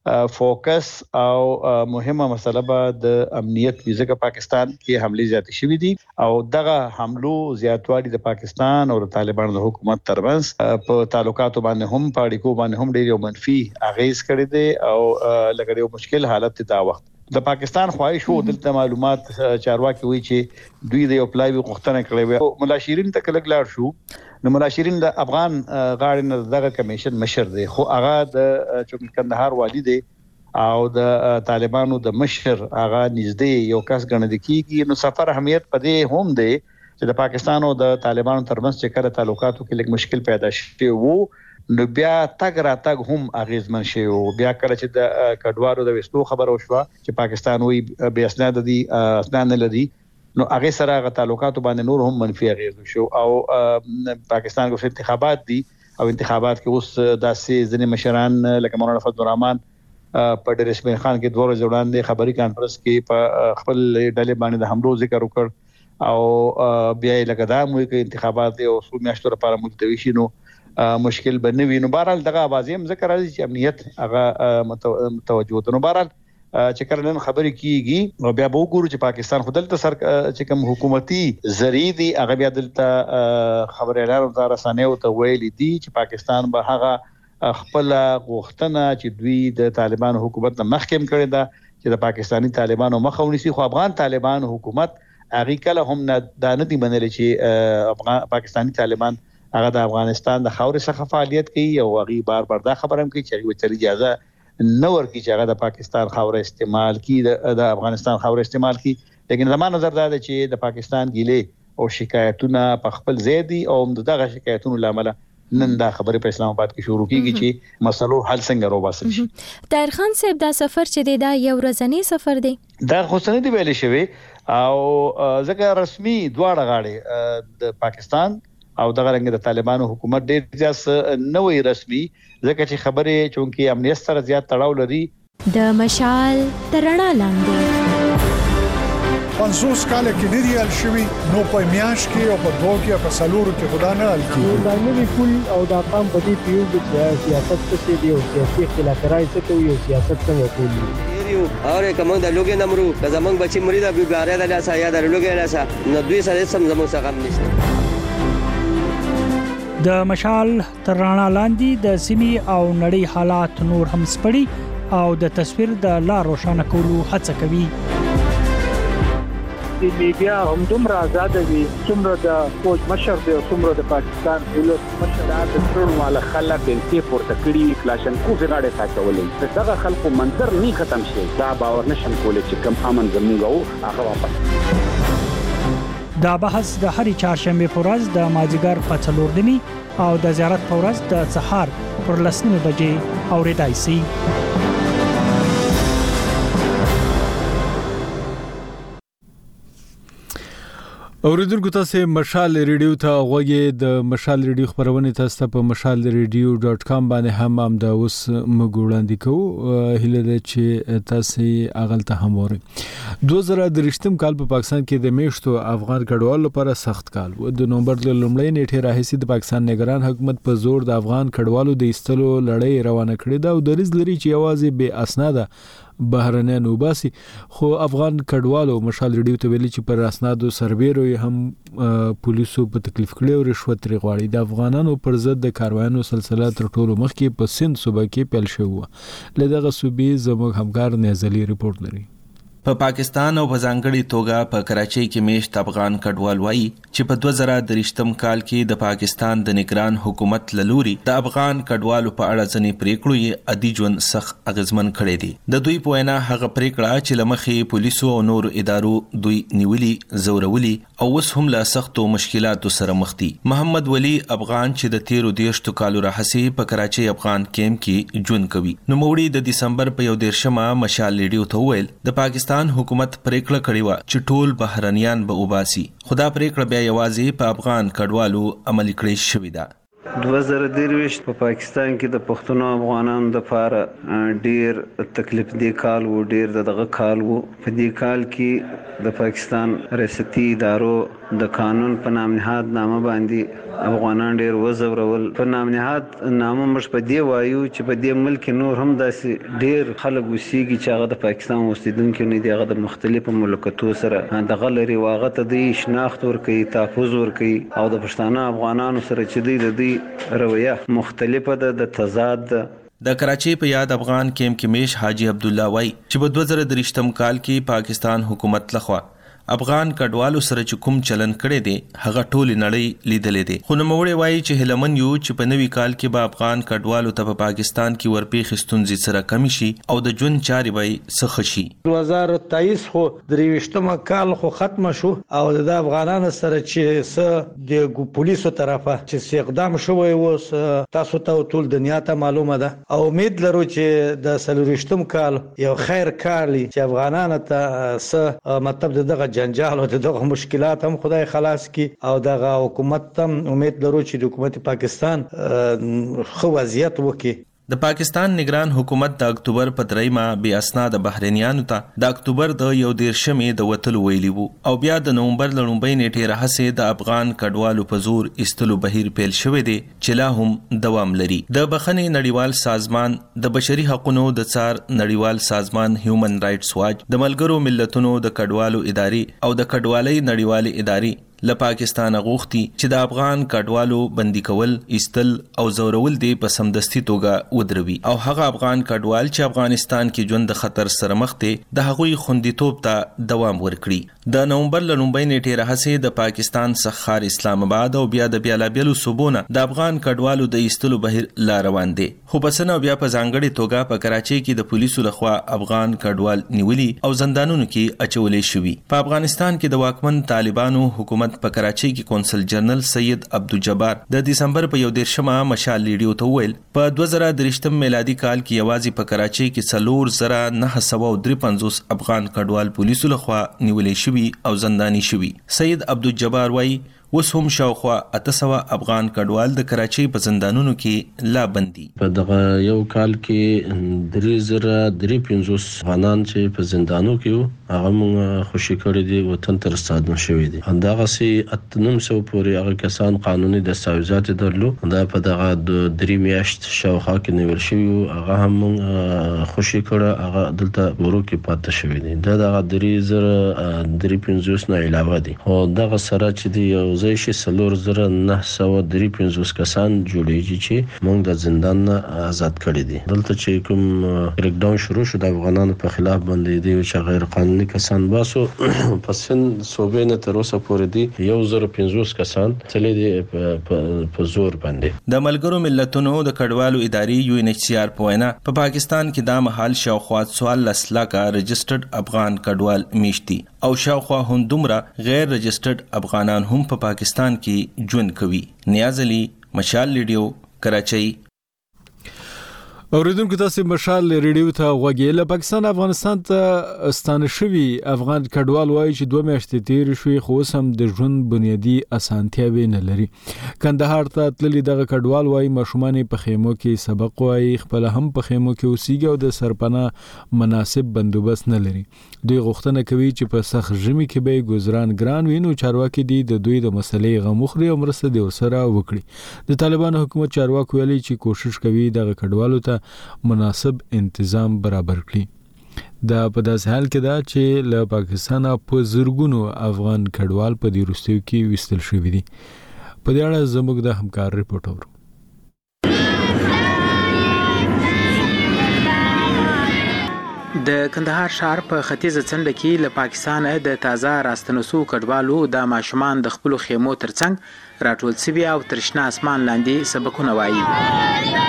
فوکس او مهمه مسله به د امنیت ویزه پاکستان کې حمله زیات شوې دي او دغه حملو زیاتوالی د پاکستان او طالبانو د حکومت ترمنځ په تعلقاتو باندې هم په اړیکو باندې هم ډېر منفي اغیز کړی دی او لکه یو مشکل حالت دا وخت د پاکستان خواهش وو دلته معلومات چارواکي وی چې دوی د یو پلای غوښتنه کړې و مولا شیرین ته کلک لاړ شو نو مولا شیرین د افغان غاړي نه دغه کمیشن مشر دی خو هغه د چوک کندهار والی دی او د طالبانو د مشر هغه نږدې یو کس ګڼل کیږي نو سفر اهمیت پدې هم دی چې د پاکستان او د طالبانو ترمنځ چې کله تعلقاتو کې لږ مشکل پیدا شي وو نو بیا تګ را تګ هم اغیزمن شي او بیا کله چې د کډوالو د وستو خبر وشوه چې پاکستان وی به اسناد دي اسناد نه لري نو هغه سره غ تعلقاتو باندې نور هم منفي اغیز شو او پاکستان کو انتخابات دي او انتخابات کې اوس داسې ځنې مشران لکه مولانا فضل الرحمن په ډېر رسمي خان کې دوه ورځې وړاندې خبري کانفرنس کې په خپل ډلې باندې د حملو ذکر وکړ او بیا لکه دا مو کې انتخابات او څو میاشتو لپاره ملتوي شي نو مشکل بنوي نو بهرحال دغه اوازې هم ذکر راځي چې امنیت هغه متوجه ده نو بهرحال چې کله نن خبرې کیږي او بیا به وګورو چې پاکستان خودلته سر چې کوم حکومتي ذریعہ دي هغه بیا دلته خبري اعلان وزارت رسنیو ته ویلي دي چې پاکستان به هغه خپل غوښتنه چې دوی د طالبانو حکومت نه مخکیم کړی دا چې د پاکستانی طالبانو مخاوني سي خو افغان طالبان حکومت هغه کله هم نه د نه دی منل چې افغان پاکستانی طالبان هغه د افغانستان د خاورې څخه فعالیت کوي او هغه بار بار دا خبره هم کوي چې هغه تر اجازه نو ورکی چې هغه د پاکستان خاور استعمال کی د افغانستان خاور استعمال کی لیکن زموږ نظر دا دی چې د پاکستان ګیله او شکایتونه په خپل زیدي او دغه شکایتونو لامل نن دا خبره په اسلام آباد کې شروع کیږي چې مسلو حل څنګه روباسل شي. طاهر خان صاحب دا سفر چې دی دا یو ورځنی سفر دی دا خو سند دی ویل شوی او ځکه رسمي دواړه غاړي د پاکستان او دغه رنګ د طالبانو حکومت ډېر ځاس نوې رسمي ځکه چې خبره چونکی امنیت سره زیات تړاو لري د مشال ترڼا لاندې پنځوس کال کې نه دی ال شوی نو په میاش کې او په دوه کې په سالورو کې خدا نه ال کې دا نه کول او دا قام په دې پیو د سیاست څخه دی او سیاسي اختلافات څخه کوي او سیاست څنګه کوي اور کوم د لوګي نمرو د زمنګ بچي مرید ابي باره د لاسه یا د لوګي لاسه نو دوی سره سم زموږ څخه هم نشته. د مشال ترڼا لاندې د سیمي او نړۍ حالات نور هم سپړي او د تصویر د لا روښانه کولو هڅه کوي. د میډیا هم دومره آزاد وي څومره د فوج مشر دی او څومره د پاکستان دولت مشر د ټول مال خلک د پورته کړي کلاشنکو غاړه ساتولې دغه خلکو منظر نه ختم شي دا باور نشم کولای چې کم امن زموږ او هغه واپس. دا بحث د هرې چهارشنبه په ورځ د مازیګر په څلور نیمي او د زیارت په ورځ د سهار پر لس نیمې بجې اورېدای شي. اوریدونکو تاسو مشال ریډیو ته غوږی د مشال ریډیو خبرونه تاسو په مشال ریډیو ډاټ کام باندې هم هم د اوس مګوړاندې کوو هله د چې تاسو اغلته هم وره دوه زره درشتم کال په پاکستان کې د میشتو افغان کډوالو لپاره سخت کال و د نومبر د لومړۍ نیټه راهیسې د پاکستان نگران حکومت په زور د افغان کډوالو د ایستلو لړۍ روانه کړې ده او د ریز لري چې یوازې به اسناده بهرنیان وباسي خو افغان کډوالو مشال ریډیو ته ویلي چې پر اسنادو سربېرو هم پولیسو په تکلیف کړي او رشوت لري غواړي د افغانانو پر ضد د کاروانونو سلسله تر ټولو مخکې په سند صوبه کې پیل شوه لدغه صوبې زموږ همکار نازلی ریپورت لري. په پاکستان او په ځانګړي توګه په کراچۍ کې میشت افغان کډوال وایي چې په دوه زره درشتم کال کې د پاکستان د نگران حکومت لوري د افغان کډوالو په اړه ځنې پریکړو یې ادي ژوند سخت اغیزمن کړي دي. د دوی په وینا هغه پریکړه چې لمخې پولیسو او نور ادارو دوی نیولي زورولي او اوس هم له سختو مشکلاتو سره مخ دي. محمد ولی افغان چې د تیرو دیشتو کالو راهسي په کراچۍ افغان کیمپ کې ژوند کوي نو موړي د دسمبر په یو دیرشمه مشال ریډیو ته ویل د پاکستان حکومت پریکړه کړې و چې ټول بهرنیان به وباسي خدا پریکړه بیا یوازې په افغان کډوالو عملي کړې شوې ده. دوه زره درویشت په پاکستان کې د پښتنو افغانانو لپاره ډیر تکلیف دی کال وو، ډیر دغه کال وو. په دې کال کې د پاکستان ریاستي ادارو د قانون په نام نهاد نامه باندې افغانان ډیر وزورول. په نام نهاد نامه موږ په دې وایو چې په دې ملک نور هم داسې ډیر خلک وسیږي چې هغه د پاکستان اوسیدونکي نه دي، هغه د مختلفو مملکتو سره دغه لري، واغه ته د شناخت ورکوي، تحفظ ورکوي، او د پښتانه افغانانو سره چې دوی د دوی رویه مختلفه ده، د تضاد ده. د کراچۍ په یاد افغان کیمپ کې میش حاجی عبد الله وای چې په دوه زره درشتم کال کې پاکستان حکومت لخوا افغان کډوالو سره چې کوم چلن کړي دي هغه ټول نړۍ لیدلې دي. خو نوموړی وایي چې هلمن یو چې په نوي کال کې به افغان کډوالو ته په پاکستان کې ورپېښ ستونزې سره کم شي او د ژوند چارې به سخت شي. دوه زره تېئیس خو درویشتم کال خو ختم شو او د افغانانو سره چې س د پولیسو طرفه چې اقدام شوی اوس تاسو ته ټول دنیا ته معلومه ده، او امید لرو چې د سلوریشتم کال یو خیر کار لري چې افغانانو ته س مطلب دغه جنجال او دغه مشکلات هم خدای خلاص کی، او دغه حکومت هم امید لرو چې د حکومت پاکستان خو وضعیت وکړي. د پاکستان نگران حکومت د اکتوبر په دریمه بې اسناد بهرنیانو ته د اکتوبر د یو دیرشمې د وتلو ویلي وو، او بیا د نومبر لړومبۍ نیټې راهسې د افغان کډوالو په زور ایستلو بهیر پیل شوی دی چې لا هم دوام لري. د بخښنې نړیوال سازمان، د بشري حقوقو د څار نړیوال سازمان هیومن رائټس واچ، د ملګرو ملتونو د کډوالو ادارې او د کډوالۍ نړیوالې ادارې له پاکستان غوښتي چې د افغان کډوالو بندي کول، ایستل او زورول دی په سمدستي توګه ودروي، او هغه افغان کډوال چې افغانستان کې ژوند د خطر سره مخ دي د هغوی خوندیتوب ته دوام ورکړي. د نومبر لړومبۍ نیټې راهسې د پاکستان څخه اسلام آباد او بیا د بیلابیلو صوبونو د افغان کډوالو د ایستلو بهیر لا روان دي. خو پسنه بیا په ځانګړي توګه په کراچۍ کې د پولیسو لخوا افغان کډوال نیولي او زندانونو کې اچولې شوي. په افغانستان کې د واکمن طالبانو حکومت په کراچۍ کې کونسل جنرال سید عبدالجبار د دسمبر په یو دیرشمه مشال لیډیو ته ویل په دوه زره درشتم میلادي کال کې یوازې په کراچۍ کې څلور زره نهه سوه درې پنځوس افغان کډوال پولیسو لخوا نیولې شوي او زنداني شوي. سید عبدالجبار وایي اوس هم شاوخوا اته سوه افغان کډوال د کراچۍ په زندانونو کې لا بندي. په دغه یو کال کې درې زره درې پنځوس افغانان چې په زندانو کې وو هغه موږ خوشي کړي دي، وطن ته راستانه شوي دي. همدغسې اته نیم سوه پورې هغه کسان قانوني دستاویزات یې درلود، دا په دغه درې میاشت شاوخوا کې نیول شوي وو، هغه هم موږ خوشي کړه، هغه دلته ورو کې پاته شوي دي. دا دغه درې زره درې پنځوس نه علاوه دي. خو دغه سره چې دی یو ځای شي څلور زره نهه سوه درې پنځوس کسان جوړیږي چې موږ د زندان نه آزاد کړي دي. دلته چې کوم کریکډاون شروع شو د افغانانو په خلاف باندې دی چې غیر قانوني کسان باسو په سن صوبې نه تر اوسه پورې دي یو زره پنځوس کسان تللی دي په زور باندې. د ملګرو ملتونو د کډوالو ادارې یو ان ایچ سی آر په وینا په پاکستان کې دا مهال شاوخوا څوارلس لکه رجسټرډ افغان کډوال میشتي او شاوخوا هم دومره غیر رجسټرډ افغانان هم په پاکستان کې ژوند کوي. نیاز علي، مشال لیډیو، کراچۍ. اوریدونکو تاسو مشال ریډیو ته غوږی له پاکستان افغانستان ته ستانه شوی افغان کډوال وایي چې دوه میاشتې تیر شوي خو سم د ژوند بنیادی اسانتیاوي نه لري. کندهار ته تللی دغه کډوال وایي ماشومان په خیمو کې سبق وایي، خپل هم په خیمو کې اوسېږي او د سرپناه مناسب بندوبست نه لري. دوی غوښتنه کوي چې په سخت ژمي کې به ګذران ګران وي، نو چارواکي دي د دوی د مسلې غم وخوري او مرسته دي ورسره وکړي. د طالبانو حکومت چارواکو ویلي چې کوشش کوي دغه کډوالو ته مناسب انتظام برابر کړي. دا په داسې حال کې ده چې له پاکستانه په زرګونو افغان کډوال په دې وروستیو کې ویستل شوي دي. په دې اړه زموږ د همکار ریپورټ اورو. د کندهار ښار په ختیځه څنډه کې له پاکستانه د تازه راستنسو کډوالو د ماشومان د خپلو خیمو ترڅنګ راټول شوي او تر شنه اسمان لاندې سبقونه وایي.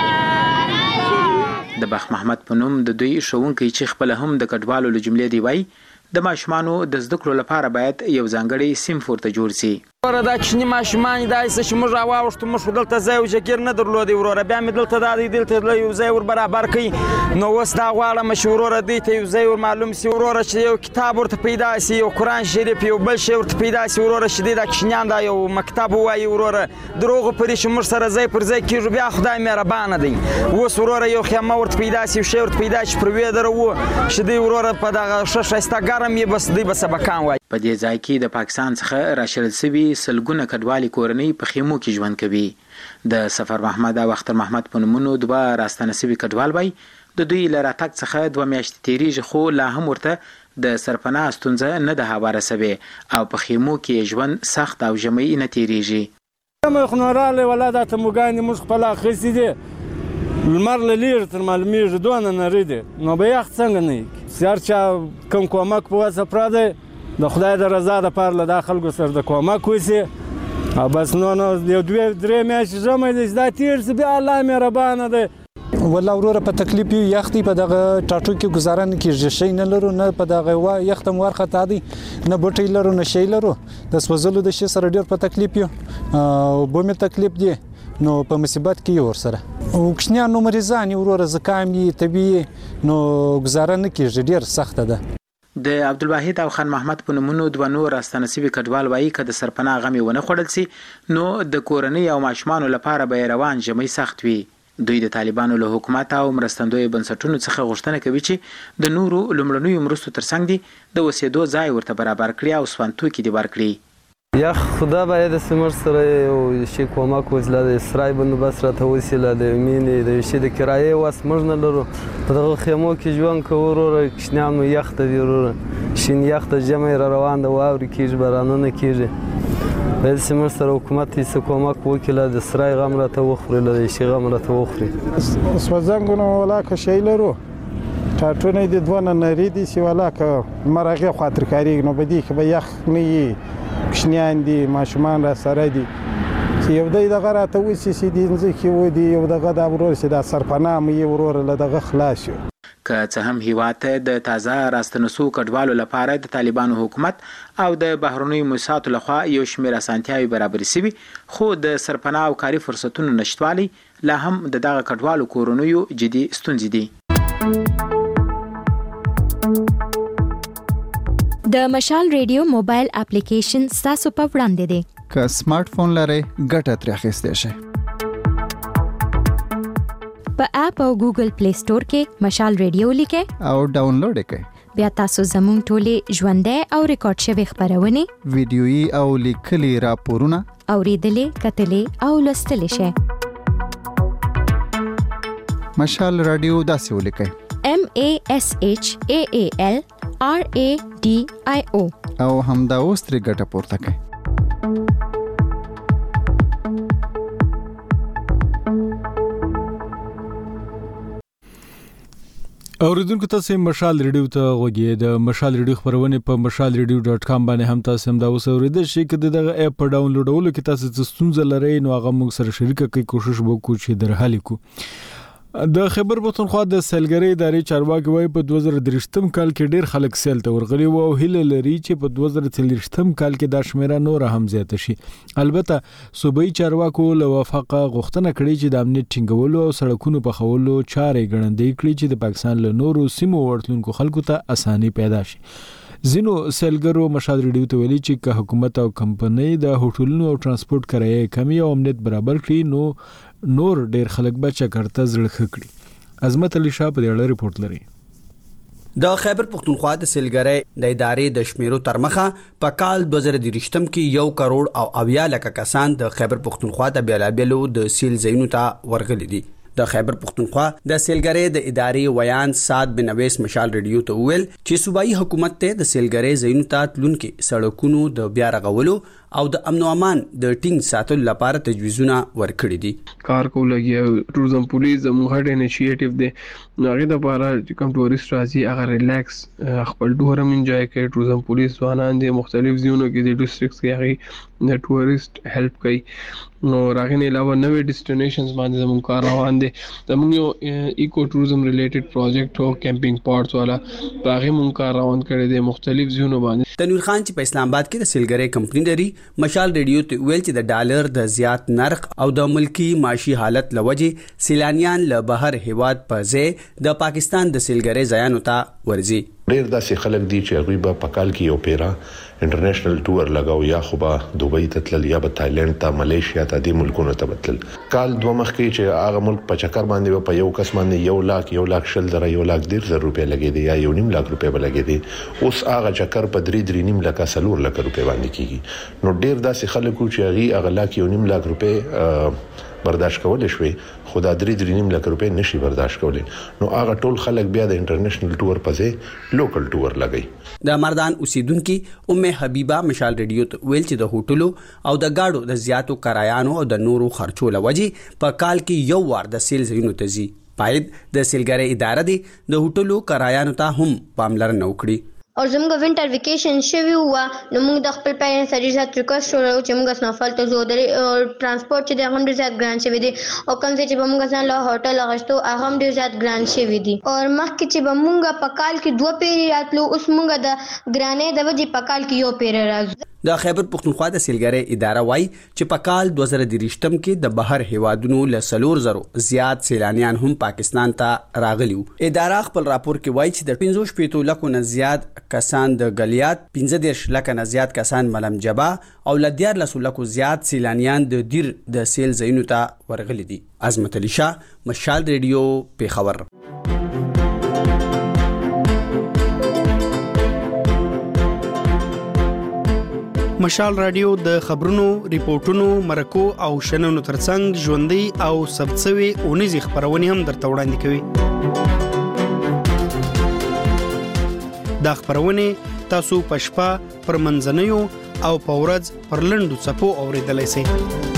د بخ محمد په نوم د دوی ښوونکی چې خپل هم د کډوالو له جملې دی وایي د ماشومانو د زده کړو لپاره باید یو ځانګړی صنف ورته جوړ شي. وروره دا چینی ماشومان داسې چې موږ راواوښتو موږ دلته ځای او جګیر نه درلودی وروره بیا مې دلته دا دی دلته یو ځای ور برابر کړي نو اوس دا غواړم چې وروره دوی ته یو ځای ور معلوم سي وروره چې یو کتاب ورته پیدا سي یو قرآن شریف یو بل شی ورته پیدا سي وروره چې دوی دا کوچنیان دا یو مکتب ووایي وروره دروغو پرې چې موږ سره ځای پر ځای کېږو بیا خدای مهربانه دی اوس وروره یو خیمه ورته پیدا سي یو شی ورته پیدا چې پر ویدره و چې دوی وروره په دغه ښه ښایسته ګرم یې بس دوی به سبقان وایي په دې ځای کې د پاکستان څخه راشړل سوي سلګونه کډوالي کورنۍ په خیمو کې ژوند کوي د سفر محمد او اختر محمد په نومونو دوه راستنه سوي کډوال وای د دوی له راتګ څخه دوه میاشتې تیریږي خو لا هم ورته د سرپناه ستونزه نه ده هواره سوي او په خیمو کې ژوند سخت او ژمی نه تیریږي کوم خنوراله ولاده ته موګانی موږ خپل اخیستي دي لمر لیر تر معلومیږي دونه نری دي نو به یخ څنګه نه سیار چا کوم کومک په واسه پراده د خدای د رضا د پاره له داخل سره د کومک وسی او بس نو نو یو دوه درې میاشتې ژمی دی دا تیر سی بیا الله مهربانه دی والله وروره په تکلیف یو یختي په دغه ټاټو کې گزاره نه کیږي شي نه لرو نه په دغه وا یختم ورخه دی نه بټي لرو نه شي لرو د سوزلو د شي سره ډیر په تکلیف یو او بومه تکلیف دی نو په مصیبت کې ور سره او کښنیا نو مریضان وروره زکام یې طبيعي نو گزاره نه کیږي ډیر سخت ده د عبدالواحد او خان محمد په نومونو دوه نور راستنسبي کډوال وایي که د سرپناه غمي ونه خوړل سي نو د کورنۍ او ماشومانو لپاره به روان ژمی سخت وي دوی د طالبانو له حکومت او مرستندوی بنسټونو څخه غوښتنه کوي چې د نورو لومړنیو مرستو ترڅنګ دي د وسیدو ځای ورته برابر کړي او سوانتو کې دي ورکړي یا خدا باید سمر سره او شي کومک وزله د اسرای بندوبست راته وسیله د مینې د شي د کرایې واس موږ نه لرو په دغه خیمو کې ژوند کوو وروره کښنیانو یخته دي وروره شین یخته ژمی را روان د واورې کېږي بارانونه کېږي باید سمر سره حکومت یې څه کومک وکړي د اسرای غم راته وخوري له د شي غم راته وخوري سوځنګونه ولاکه شی لرو ټاټونه دي دوه نری دي چې ولاکه مرغه خاطر کاری نو بدی کې به یخ نه کښنیان دي ماشومان را سره دي چې یو دی دغه راته وسی چې دي ځکه و دي یو دغه د ورور چې د سرپناه مې ورور له دغه خلاص شو که څه هم هیواد ته د تازه راستنسو کډوالو لپاره د طالبانو حکومت او د بهرنیو موسساتو لخوا یو شمېر اسانتیاوې برابرې سوي خو د سرپناه او کاري فرصتونو نشتوالي لا هم د دغه کډوالو کورنیو جدي ستونزې دي د مشال ریډیو موبایل اپلیکیشن تاسو په وړاندې دی که سمارټ فون لرئ ګټه ترې اخیستی شئ په اپ او ګوګل پلی سٹور کې مشال ریډیو لیکئ او ډاونلوډ یې کړئ بیا تاسو زموږ ټولې ژوندۍ او ریکارډ شوي خبرونه ویډیويي او لیکلي راپورونه اوریدلې کتلې او لوستلې شئ مشال رادیو داسې ولیکئ M A S H A A L R A D I O او همدا اوس ترې ګټه پورته کړئ اوریدونکو تاسو مشال ریډیو ته غوږی د مشال ریډیو خبرونه په مشال ریډیو ډاټ کام باندې هم تاسو هم دا اوس اوریدل شئ چې دغه اپ په ډاونلوډولو کې تاسو څه ستونزه لرئ نو هغه موږ سره شریک کړئ کوشش وکړو چې درحل کړو د خیبر پښتونخوا د سیلګرۍ ادارې چارواکي وايي په دوه زره درې کال کې ډیر خلک سیل ته ورغلي وو او هیله لري چې په دوه زره څلور کال کې دا شمیره نور هم زیاته شي البته صوبایي چارواکو له وفاقه غوښتنه کړې چې د امنیت ټینګولو او سړکونو په خولو چارې ګړندې کړي چې د پاکستان له نورو سیمو ورتلونکو خلکو ته اساني پیدا شي زینو سیلګرو مشال ریډیو ته ویلي چې که حکومت او کمپنۍ د هوټلونو او ترانسپورت کرایې کمی او امنیت برابر کړي نو نور ډیر خلک بچا کرته زړه کړي عظمت علي شاه په اړه ریپورت لري د خیبر پښتونخوا د سیلګرۍ د ادارې د شمیرو تر مخه په کال دوه زره درې کې یو کروڑ او اویا لکه کسان د خیبر پښتونخوا د بیلابیلو د سیل زینو ته ورغلي دي د خیبر پښتونخوا د سیلګرۍ د ادارې ویان سات بن اویس مشال ریډیو ته ویل چې صوبایي حکومت ته د سیلګرۍ زینو ته تلونکو سړکونو د بیا رغولو او د امن او امان د ټینګ ساتلو لپاره تجویزونه ورکړي دي کار کولګي ټوریزم پولیس زموږ هډ انیشیټیو دی هغه د لپاره کوم ټوریست راځي هغه ریلیکس خپل ډورم انجوای کوي ټوریزم پولیس ځوانان دي مختلف ځایونو کې د ډیسټریکټس کې هغه د ټوریست هیلپ کوي نو راغنه علاوه نوې ډیسټینیشنز باندې زموږ کار روان دي زموږ یو ایکو ټوریزم ریلیټډ پروجیکټ هو کیمپینګ پارټس والا هغه مونږ کار روان کړی دي مختلف ځایونو باندې تنویر خان چې په اسلام آباد کې د سیلګرۍ کمپنی لري مشال ریډیو ته ویل چې د ډالر د زیات نرخ او د ملکی معاشي حالت لوجه سیلانیان له بهر هیواد په ځای د پاکستان د سیلګرۍ ځایانو ته ورځي. ډېر داسې خلک دي چې هغوی به په کال کې یو پیرا انټرنیشنل ټور لګاو یا خو به دوبۍ ته تلل یا به تایلند ته ملیشیا ته دې ملکونو ته تلل. کال دوه مخکې چې هغه ملک په چکر باندې په یو کس باندې یو لاک یو لاک شل زره یو لاک ډېر زر روپۍ لګېدي یا یو نیم لاک روپۍ به لګېدي. اوس هغه چکر په درې درې نیم لکه څلور لکه روپۍ باندې کېږي. نو ډېر داسې خلک چې هغوی هغه لاک یو نیم لاک روپۍ برداشت کولای شوی خو دا درې درې نیم لک روپۍ نشي برداشت کولای. نو هغه ټول خلک بیا د انټرنیشنل ټور په ځای لوکل ټور لګي. د مردان اوسیدونکو ام حبیبه مشال ریډیو ته ویل چې د هوټلو او د گاډو د زیاتو کرایانو او د نورو خرچو لوجه په کال کې یو وار د سیل زینو ته زی پاید د سیلګری اداره دی د هوټلو کرایانو ته هم پاملرنه وکړي. او زموږ وینټر ویکیشن شوی و نو موږ د خپل پیرنټس سره ځات ریکوست وکړو چې موږ سنوفل ته زو د ترانسپورت چې د هم ډیر زیات ګران شوی دی او کوم چې موږ ځان له هوټل غشتو هغه هم ډیر زیات ګران شوی دی. او مخکې چې موږ په کال کې دوه پیری راتلو اوس موږ د ګرانې د وجې په کال کې یو پیری راځو. د خیبر پختونخوا د سیلګری اداره وای چې په کال دوه زره دریشتم کې د بهر هیوادونو له سلور زرو زیات سیلانیان هم پاکستان ته راغلیو. اداره خپل راپور کې وای چې د پنځه شپږ لکو نه زیات کسان د غلیات پنځه دیرش لکه نه زیات کسان ملم جبا او لدیار لسو لکو زیات سیلانیان د دیر د سیل زینو ته ورغلي دي. عظمت علی شاه، مشال ریډیو، پیښور. مشال رادیو د خبرونو، ریپورتونو، مرکو او شننو ترڅنګ ژوندۍ او ثبتسوي اونیزې خبرونه هم درته وړاندې کوي. دا خبرونه تاسو په شپه پر منځنیو او په ورځ پر لنډو څپو اوریدلای شئ.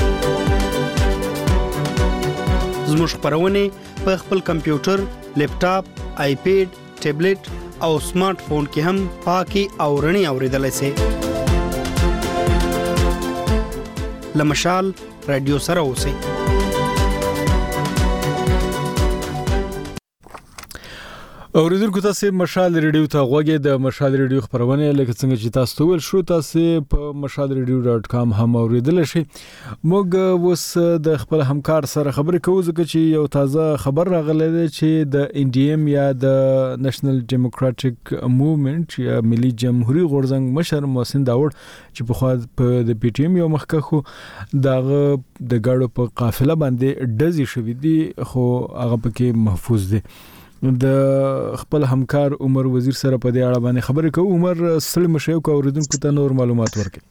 زموږ خبرونه په خپل کمپیوټر، لیپټاپ، آیپیډ، ټابلیټ او سمارټ فون کې هم پاکي او رڼي اوریدلای شئ. لمشال رادیو سره اوسئ. اوریدونکو تاسو مشال ریډیو ته غوږی د مشال ریډیو خبرونه لکه څنګه چې تاسو ته ویل شو تاسو په مشال ریډیو ډاټ کام هم اوریدل شئ. موږ اوس د خپل همکار سره خبرې کوو ځکه چې یو تازه خبر راغلی دی چې د ان ډي ایم یا د نېشنل ډیموکراټک موومېنټ یا ملي جمهوریت غورځنګ مشر محسن داوود چې په خوا په د پی ټی ایم یو مخکخو دغه د گاډو په قافله باندې ډزې شوې دي خو هغه پکې محفوظ دي. د خپل همکار عمر وزیر سره په دې اړه باندې خبرې کوو. عمر ستړي مشه او اوریدونکو ته نور معلومات ورکړي.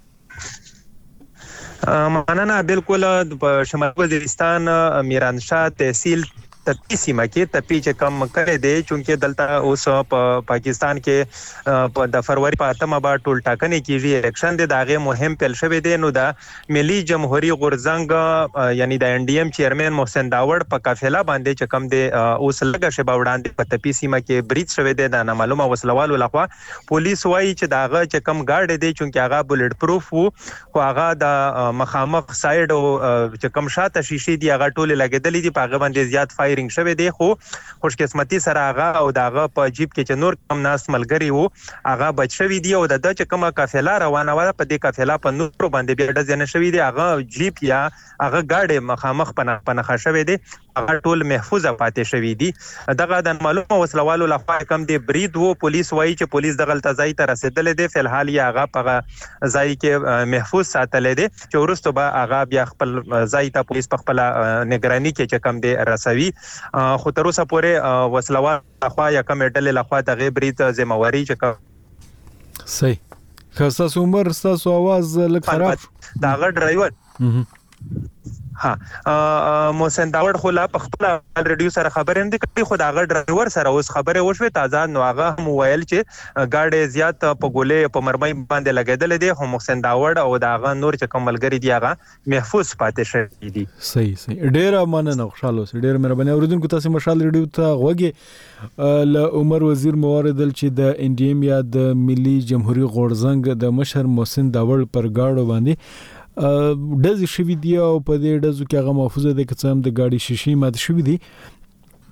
مننه. بالکل په شمال وزیرستان میرانشاه تحصیل تپی سیمه کې تپی چې کم کړی دی چونکه دلته اوس په پاکستان کې په د فروری په اتمه با ټول ټاکنې کیږي، الیکشن دی، دغه مهم پیل شوی دی. نو د ملي جمهوریت غورځنګ یعنی د ان ډي ایم چیرمن محسن داوود په قافله باندې چې کم دی اوس لږه شی باوړاندې په تپی سیمه کې بریټ شوی دی. د نامعلومه وسلوالو لخوا پولیس وایي چې دغه چې کم ګاډ دی چونکه هغه بولټ پروف وو خو هغه د مخامخ سایډ او چې کم شاته شیشې دی هغه ټول لګیدلې دي، په هغه باندې زیات فایرینګ شوی دی. خو خوش قسمتي سره هغه او دغه په جیب کې چې نور کم ناس ملګری وو هغه بچ شوی دی او د چې کومه قافله روانه و په دې قافله په نور باندې بیا ډز نه شوی دی. هغه جیب یا هغه گاډي مخامخ پنه پنه شوی دی، هغه ټول محفوظ پاتې شوی دی. دغه د معلومه وسلوالو لخوا کم دی برید وو. پولیس وایي چې پولیس دغه ځای ته رسیدل دي، فلحال یې هغه په ځای کې محفوظ ساتل دي چې ورستو به هغه بیا خپل ځای ته پولیس په خپل نگرانی کې چې کم دی رسوي. خو تر اوسه پورې وسلوال لخوا یا کوم ډلې لخوا دغه برید ذمہواری چې صحیح خاصه عمر تاسو आवाज لږ خراب دغه ډرایور ها محسن داوود خو لا په خپل ریډیو سره خبرې نه کوي، خو دغه ډرایور سره اوس خبره وشوه تازه. نو هغه هم ویل چې گاډي زیات په ګولې په مرمۍ باندې لګیدل دي، خو محسن داوود او دغه نور چې کوم ملګری دی هغه محفوظ پاتې شوی دي. صحیح صحیح ډیر مننه، خوشاله اوسئ. ډیر مهرباني. اوریدونکو تاسو مشال ریډیو ته غوږی ل عمر وزیر مواردل چې د ان ډي ایم یا د ملي جمهوریت غورځنګ د مشر محسن داوود پر گاډو باندې ډز شوی دی او په دې ډزو کې هغه محفوظ ده که څه هم د گاډي شیشې مات شوی دي.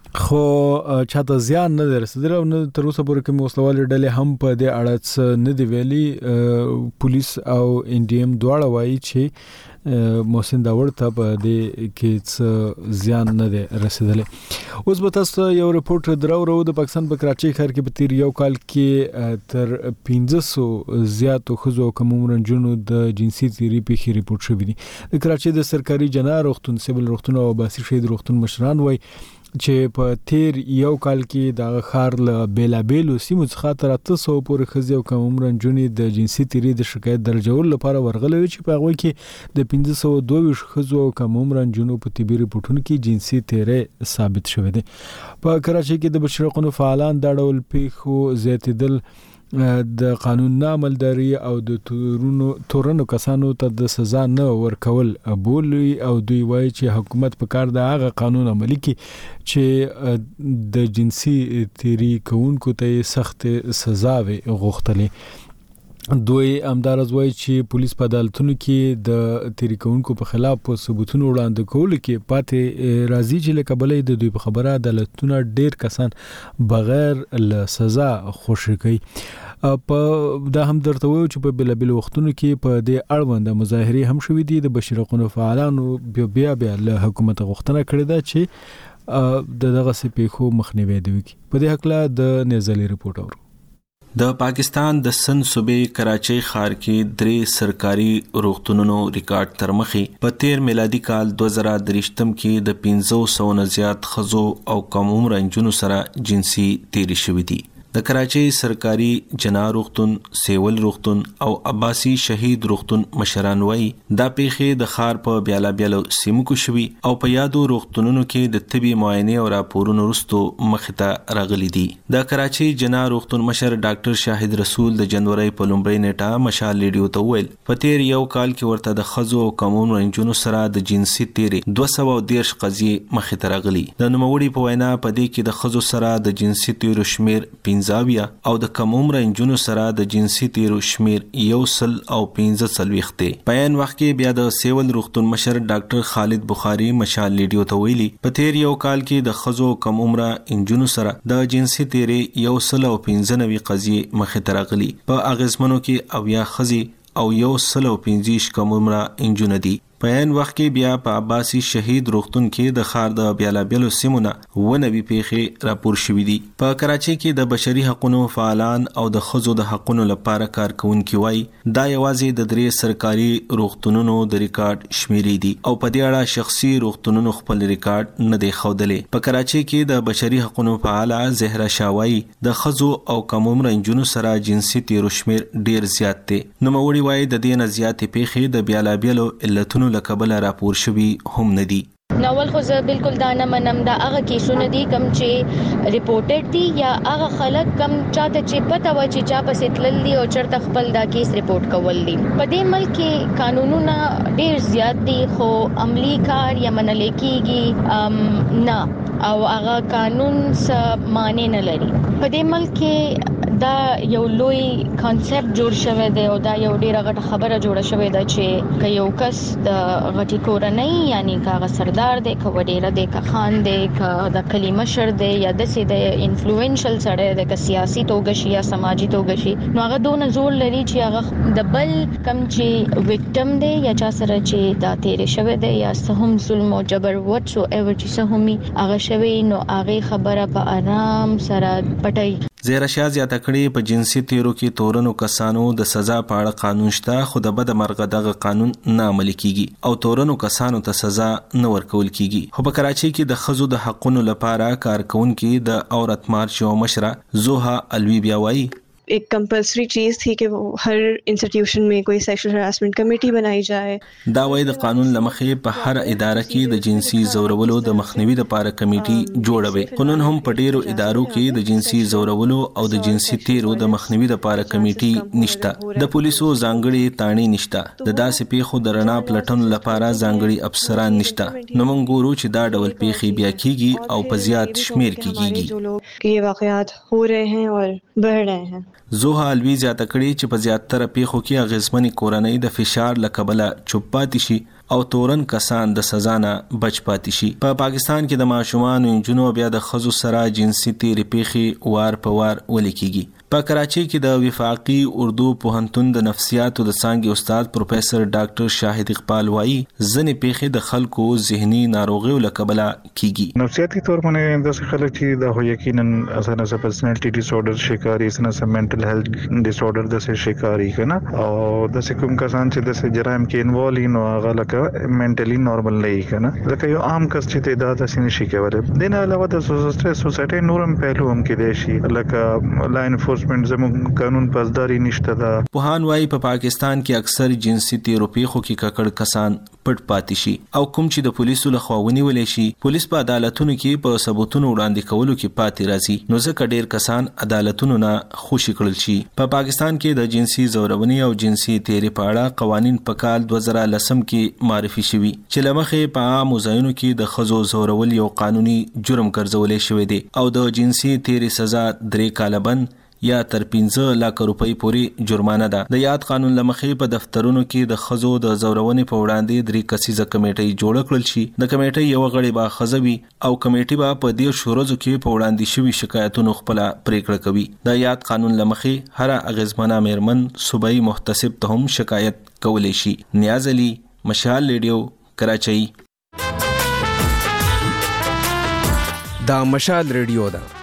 خو چاته زیان نه درسدل او نه تر اوسه پورې کوم وسلوال ډلې هم په دې اړه نه دی ویلي. پولیس او ان ډي ام دواړه وایي چې محسن داوړ ته په دې کې څه زیان نه دی رسیدلی. اوس به تاسو یو رپورټ دراوړو د پاکستان په کراچۍ ښار کې په تیر یو کال کې تر پنځه سوه زیاتو ښځو او کم عمره نجونو د جنسي تیري پیښې ریپورټ شوي دي. د کراچۍ د سرکاري جناه روغتون، سیول روغتون او عباسي شهید روغتون مشران وایي چې په تیر یو کال کې د ښار له بیلابیلو سیمو څخه تر اته سوه پورې ښځې او کم عمره نجونې د جنسي تیري د شکایت درجولو لپاره ورغلې وې چې په هغوی کې د پنځه سوه دوه ویشت ښځو او کم عمره نجونو په طبي ریپورټونو کې جنسي تیری ثابت شوی دی. په کراچۍ کې د بشري حقوقو فعالان دا ډول پیښو زیاتېدل د قانون نه عملداري او د تورونو تورنو کسانو ته د سزا نه ورکول بولي او دوی وایي چې حکومت په کار د هغه قانون عملي کړي چې د جنسي تیري کوونکو ته سخت سزا وي غوښتلې. دوی امدارز وایي چې پولیس په عدالتونو کې د تیری کوونکو په خلاف په ثبوتونو وړاندې کولو کې پاتې راځي چې لکه بلې د دوی په خبره عدالتونه ډیر کسان بغیر له سزا خوشي کوي. په دا هم درته وایو چې په بلابل وختونو کې په دې اړوند مظاهرې هم شوې دي. د بشري حقوقو فعالانو بیا بیا له حکومت غوښتنه کړې ده چې د دغه سپېښو مخنیوي وکړي. په دې حق د نزلي رپورټ اورو. د پاکستان د سند صوبې کراچۍ ښار کې درې سرکاري روغتونونو ریکارډ تر مخې په تیر میلادي کال دوه زره درېشتم کې د پنځه سوه نه زیات ښځو او کم عمره نجونو سره جنسي تیری شوې دي. د کراچۍ سرکاري جناه روغتون، سیول روغتون او عباسي شهید روغتون مشران وایي دا پیښې د ښار په بیالا بیلو سیمو کې شوي او په یادو روغتونونو کې د طبي معاینې او راپورونو وروسته مخې ته راغلي دي. د کراچۍ جناه روغتون مشر ډاکټر شاهد رسول د جنوري په لومړۍ نیټه مشال ریډیو ته وویل په تیر یو کال کې ورته د ښځو او کم عمره نجونو سره د جنسي تیري دوه سوه دېرش قضیې مخې ته راغلي. د نوموړي په وینا په دې کې د ښځو سره د جنسي تیرو شمیر پنځاویا او د کم عمره نجونو سره د جنسي تیرو شمیر یو سل او پنځه څلوېښت دی. په عین وخت کې بیا د سیول روغتون مشر ډاکټر خالد بخاري مشال ریډیو ته ویلي په تیر یو کال کې د ښځو کم عمره نجونو سره د جنسي تیري یو سل او پنځه نوي قضیې مخې ته راغلي. په اغیزمنو کې اویا ښځې او یو سل او پنځه کم عمره نجونه دي. په عین وخت کې بیا په عباسي شهید روغتون کې د ښار د بیلابیلو سیمو نه اووه نوي پیښې راپور شوي دي. په کراچۍ کې د بشري حقوقو فعالان او د ښځو د حقوقو لپاره کارکونکي وایي دا یوازې د درې سرکاري روغتونونو د ریکارډ شمیرې دي او په دې اړه شخصي روغتونونو خپل ریکارډ نه دی ښودلی. په کراچۍ کې د بشري حقوقو فعاله زهرا شاوایی د ښځو او کم عمره نجونو سره جنسي تیرو شمیر ډیر زیات دی. نوموړي وایي د دې نه زیاتې پیښې د بیلابیلو علتونو لکبل راپور شوي هم نه دي. ناول خو زه بالکل دا نه منم دا هغه کیسونه دي کم چې ریپورټډ دي یا هغه خلک کم چاته چې پته و چې چا پسې تلل دي او چرته خپل دا کیس ریپورټ کول دي. په دې ملک کې قانونونه ډیر زیات دي خو عملی کار یا منل کېږي نه او هغه قانون څه معنی نه لري. په دې ملک کې دا یو لوی کانسپټ جوړ شوی دی او دا یو ډیره غټه خبره جوړه شوې ده چې که یو کس د غټي کورنۍ یعنی کاغه سردار دی، که وډیره دی، که خان دی، که د کلی مشر دی یا داسې د انفلوئنشل سړی دی، که سیاسي توګه شي یا سماجي توګه شي، نو هغه دونه زور لري چې هغه د بل کم چې وکټم دی یا چا سره چې دا تیرې شوی دی یا څه هم ظلم او جبر وټ سو ایور چې څه هم هغه شوی نو هغه خبره په آرام سره پټي. زهرا شاه زیاته کړې په جنسي تیرو کې تورنو کسانو د سزا په اړه قانون شته خو د بد مرغه دغه قانون نه عملي کیږي او تورنو کسانو ته سزا نه ورکول کیږي. خو په کراچۍ کې د ښځو د حقوقو لپاره کارکونکي د عورت مارچ او مشره زوها الوی بیا وایي एक कंपल्सरी चीज थी कि वो हर इंस्टीट्यूशन में कोई सेक्सुअल हरासमेंट कमेटी बनाई जाए. دا وایي د قانون لمخې په هر اداره کې د جنسي زورولو د مخنیوي لپاره کمیټي جوړوي. قانون هم په ډیرو ادارو کې د جنسي زورولو او د جنسي تیرو د مخنیوي لپاره کمیټي نشته. د پولیسو ځانګړي تاڼي نشته. د داسې پیښو د رڼا پلټنو لپاره ځانګړي افسران نشته. نو موږ ګورو چې دا ډول پیښې بیا کیږي او په زیات شمیر کې کیږي. یہ واقعات ہو رہے ہیں اور بڑھ رہے ہیں. زوها الوی زیاته کړي چې په زیاتره پیښو کې اغیزمنې کورنۍ د فشار لکبله چوپ پاتې شي او تورن کسان د سزا نه بچ پاتې شي. په پا پاکستان کې د ماشومان او جنونو بیا د خزو سره جنسي تیری پیخي وار په وار ولیکيږي. په کراچۍ کې د وفاقي اردو پوهنتون د نفسیاتو د څانګې استاد پروفیسور ډاکټر شاهد اقبال وایي ځنې پیښې د خلکو ذهني ناروغیو له کبله کیږي. نفسیاتي تور باندې د خلک چې د هو یقینا اسانه سره پرسنالټي ډیس اورډر شکاري اسانه سره منټل هیلث ډیس اورډر د سره شکاري کنه او د کوم کسان چې د جرایم کې انوالو نو هغه لکه منټلی نورمال نه کنه لکه یو عام کس چې تعداد اسینه شي کوي. د نه علاوه د سوسایټي نورم پهلو هم کې دی شي لکه لاین زموږ قانون پاسداري نشته ده. پوهان وايي په پا پاکستان کې اکثر جنسي تیرو پیښو کې ککړ کسان پټ پاتې شي او کوم چې د پولیسو له خوا ونیول شي پولیس په عدالتونو کې په ثبوتونو وړاندې کولو کې پاتې راځي نو ځکه ډیر کسان عدالتونو نه خوشي کړل شي. په پا پاکستان کې د جنسي زورونې او جنسي تیري په اړه قوانين په کال دوه زره لسم کې معرفي شوي چې لمخې په عام ځایونو کې د خزو زورول یو قانوني جرم ګرځولې شوی دی او د جنسي تیري سزا درې کاله بند یا تر پنځه لک روپۍ پورې جرمانه ده. د یاد قانون لمخې په دفترونو کې د خزو د زورونې په وړاندې درې کسیزه کمیټې جوړ کړل شي. د کمیټې یو غړی به خزوي او کمیټې به په دې شورزو کې په وړاندې شوي شکایتونو خپل پریکړه کوي. د یاد قانون لمخې هر اغیزمنه میرمن صوبایي محتسب ته هم شکایت کولی شي. نیاز علي، مشال ریډیو، کراچۍ. دا مشال ریډیو ده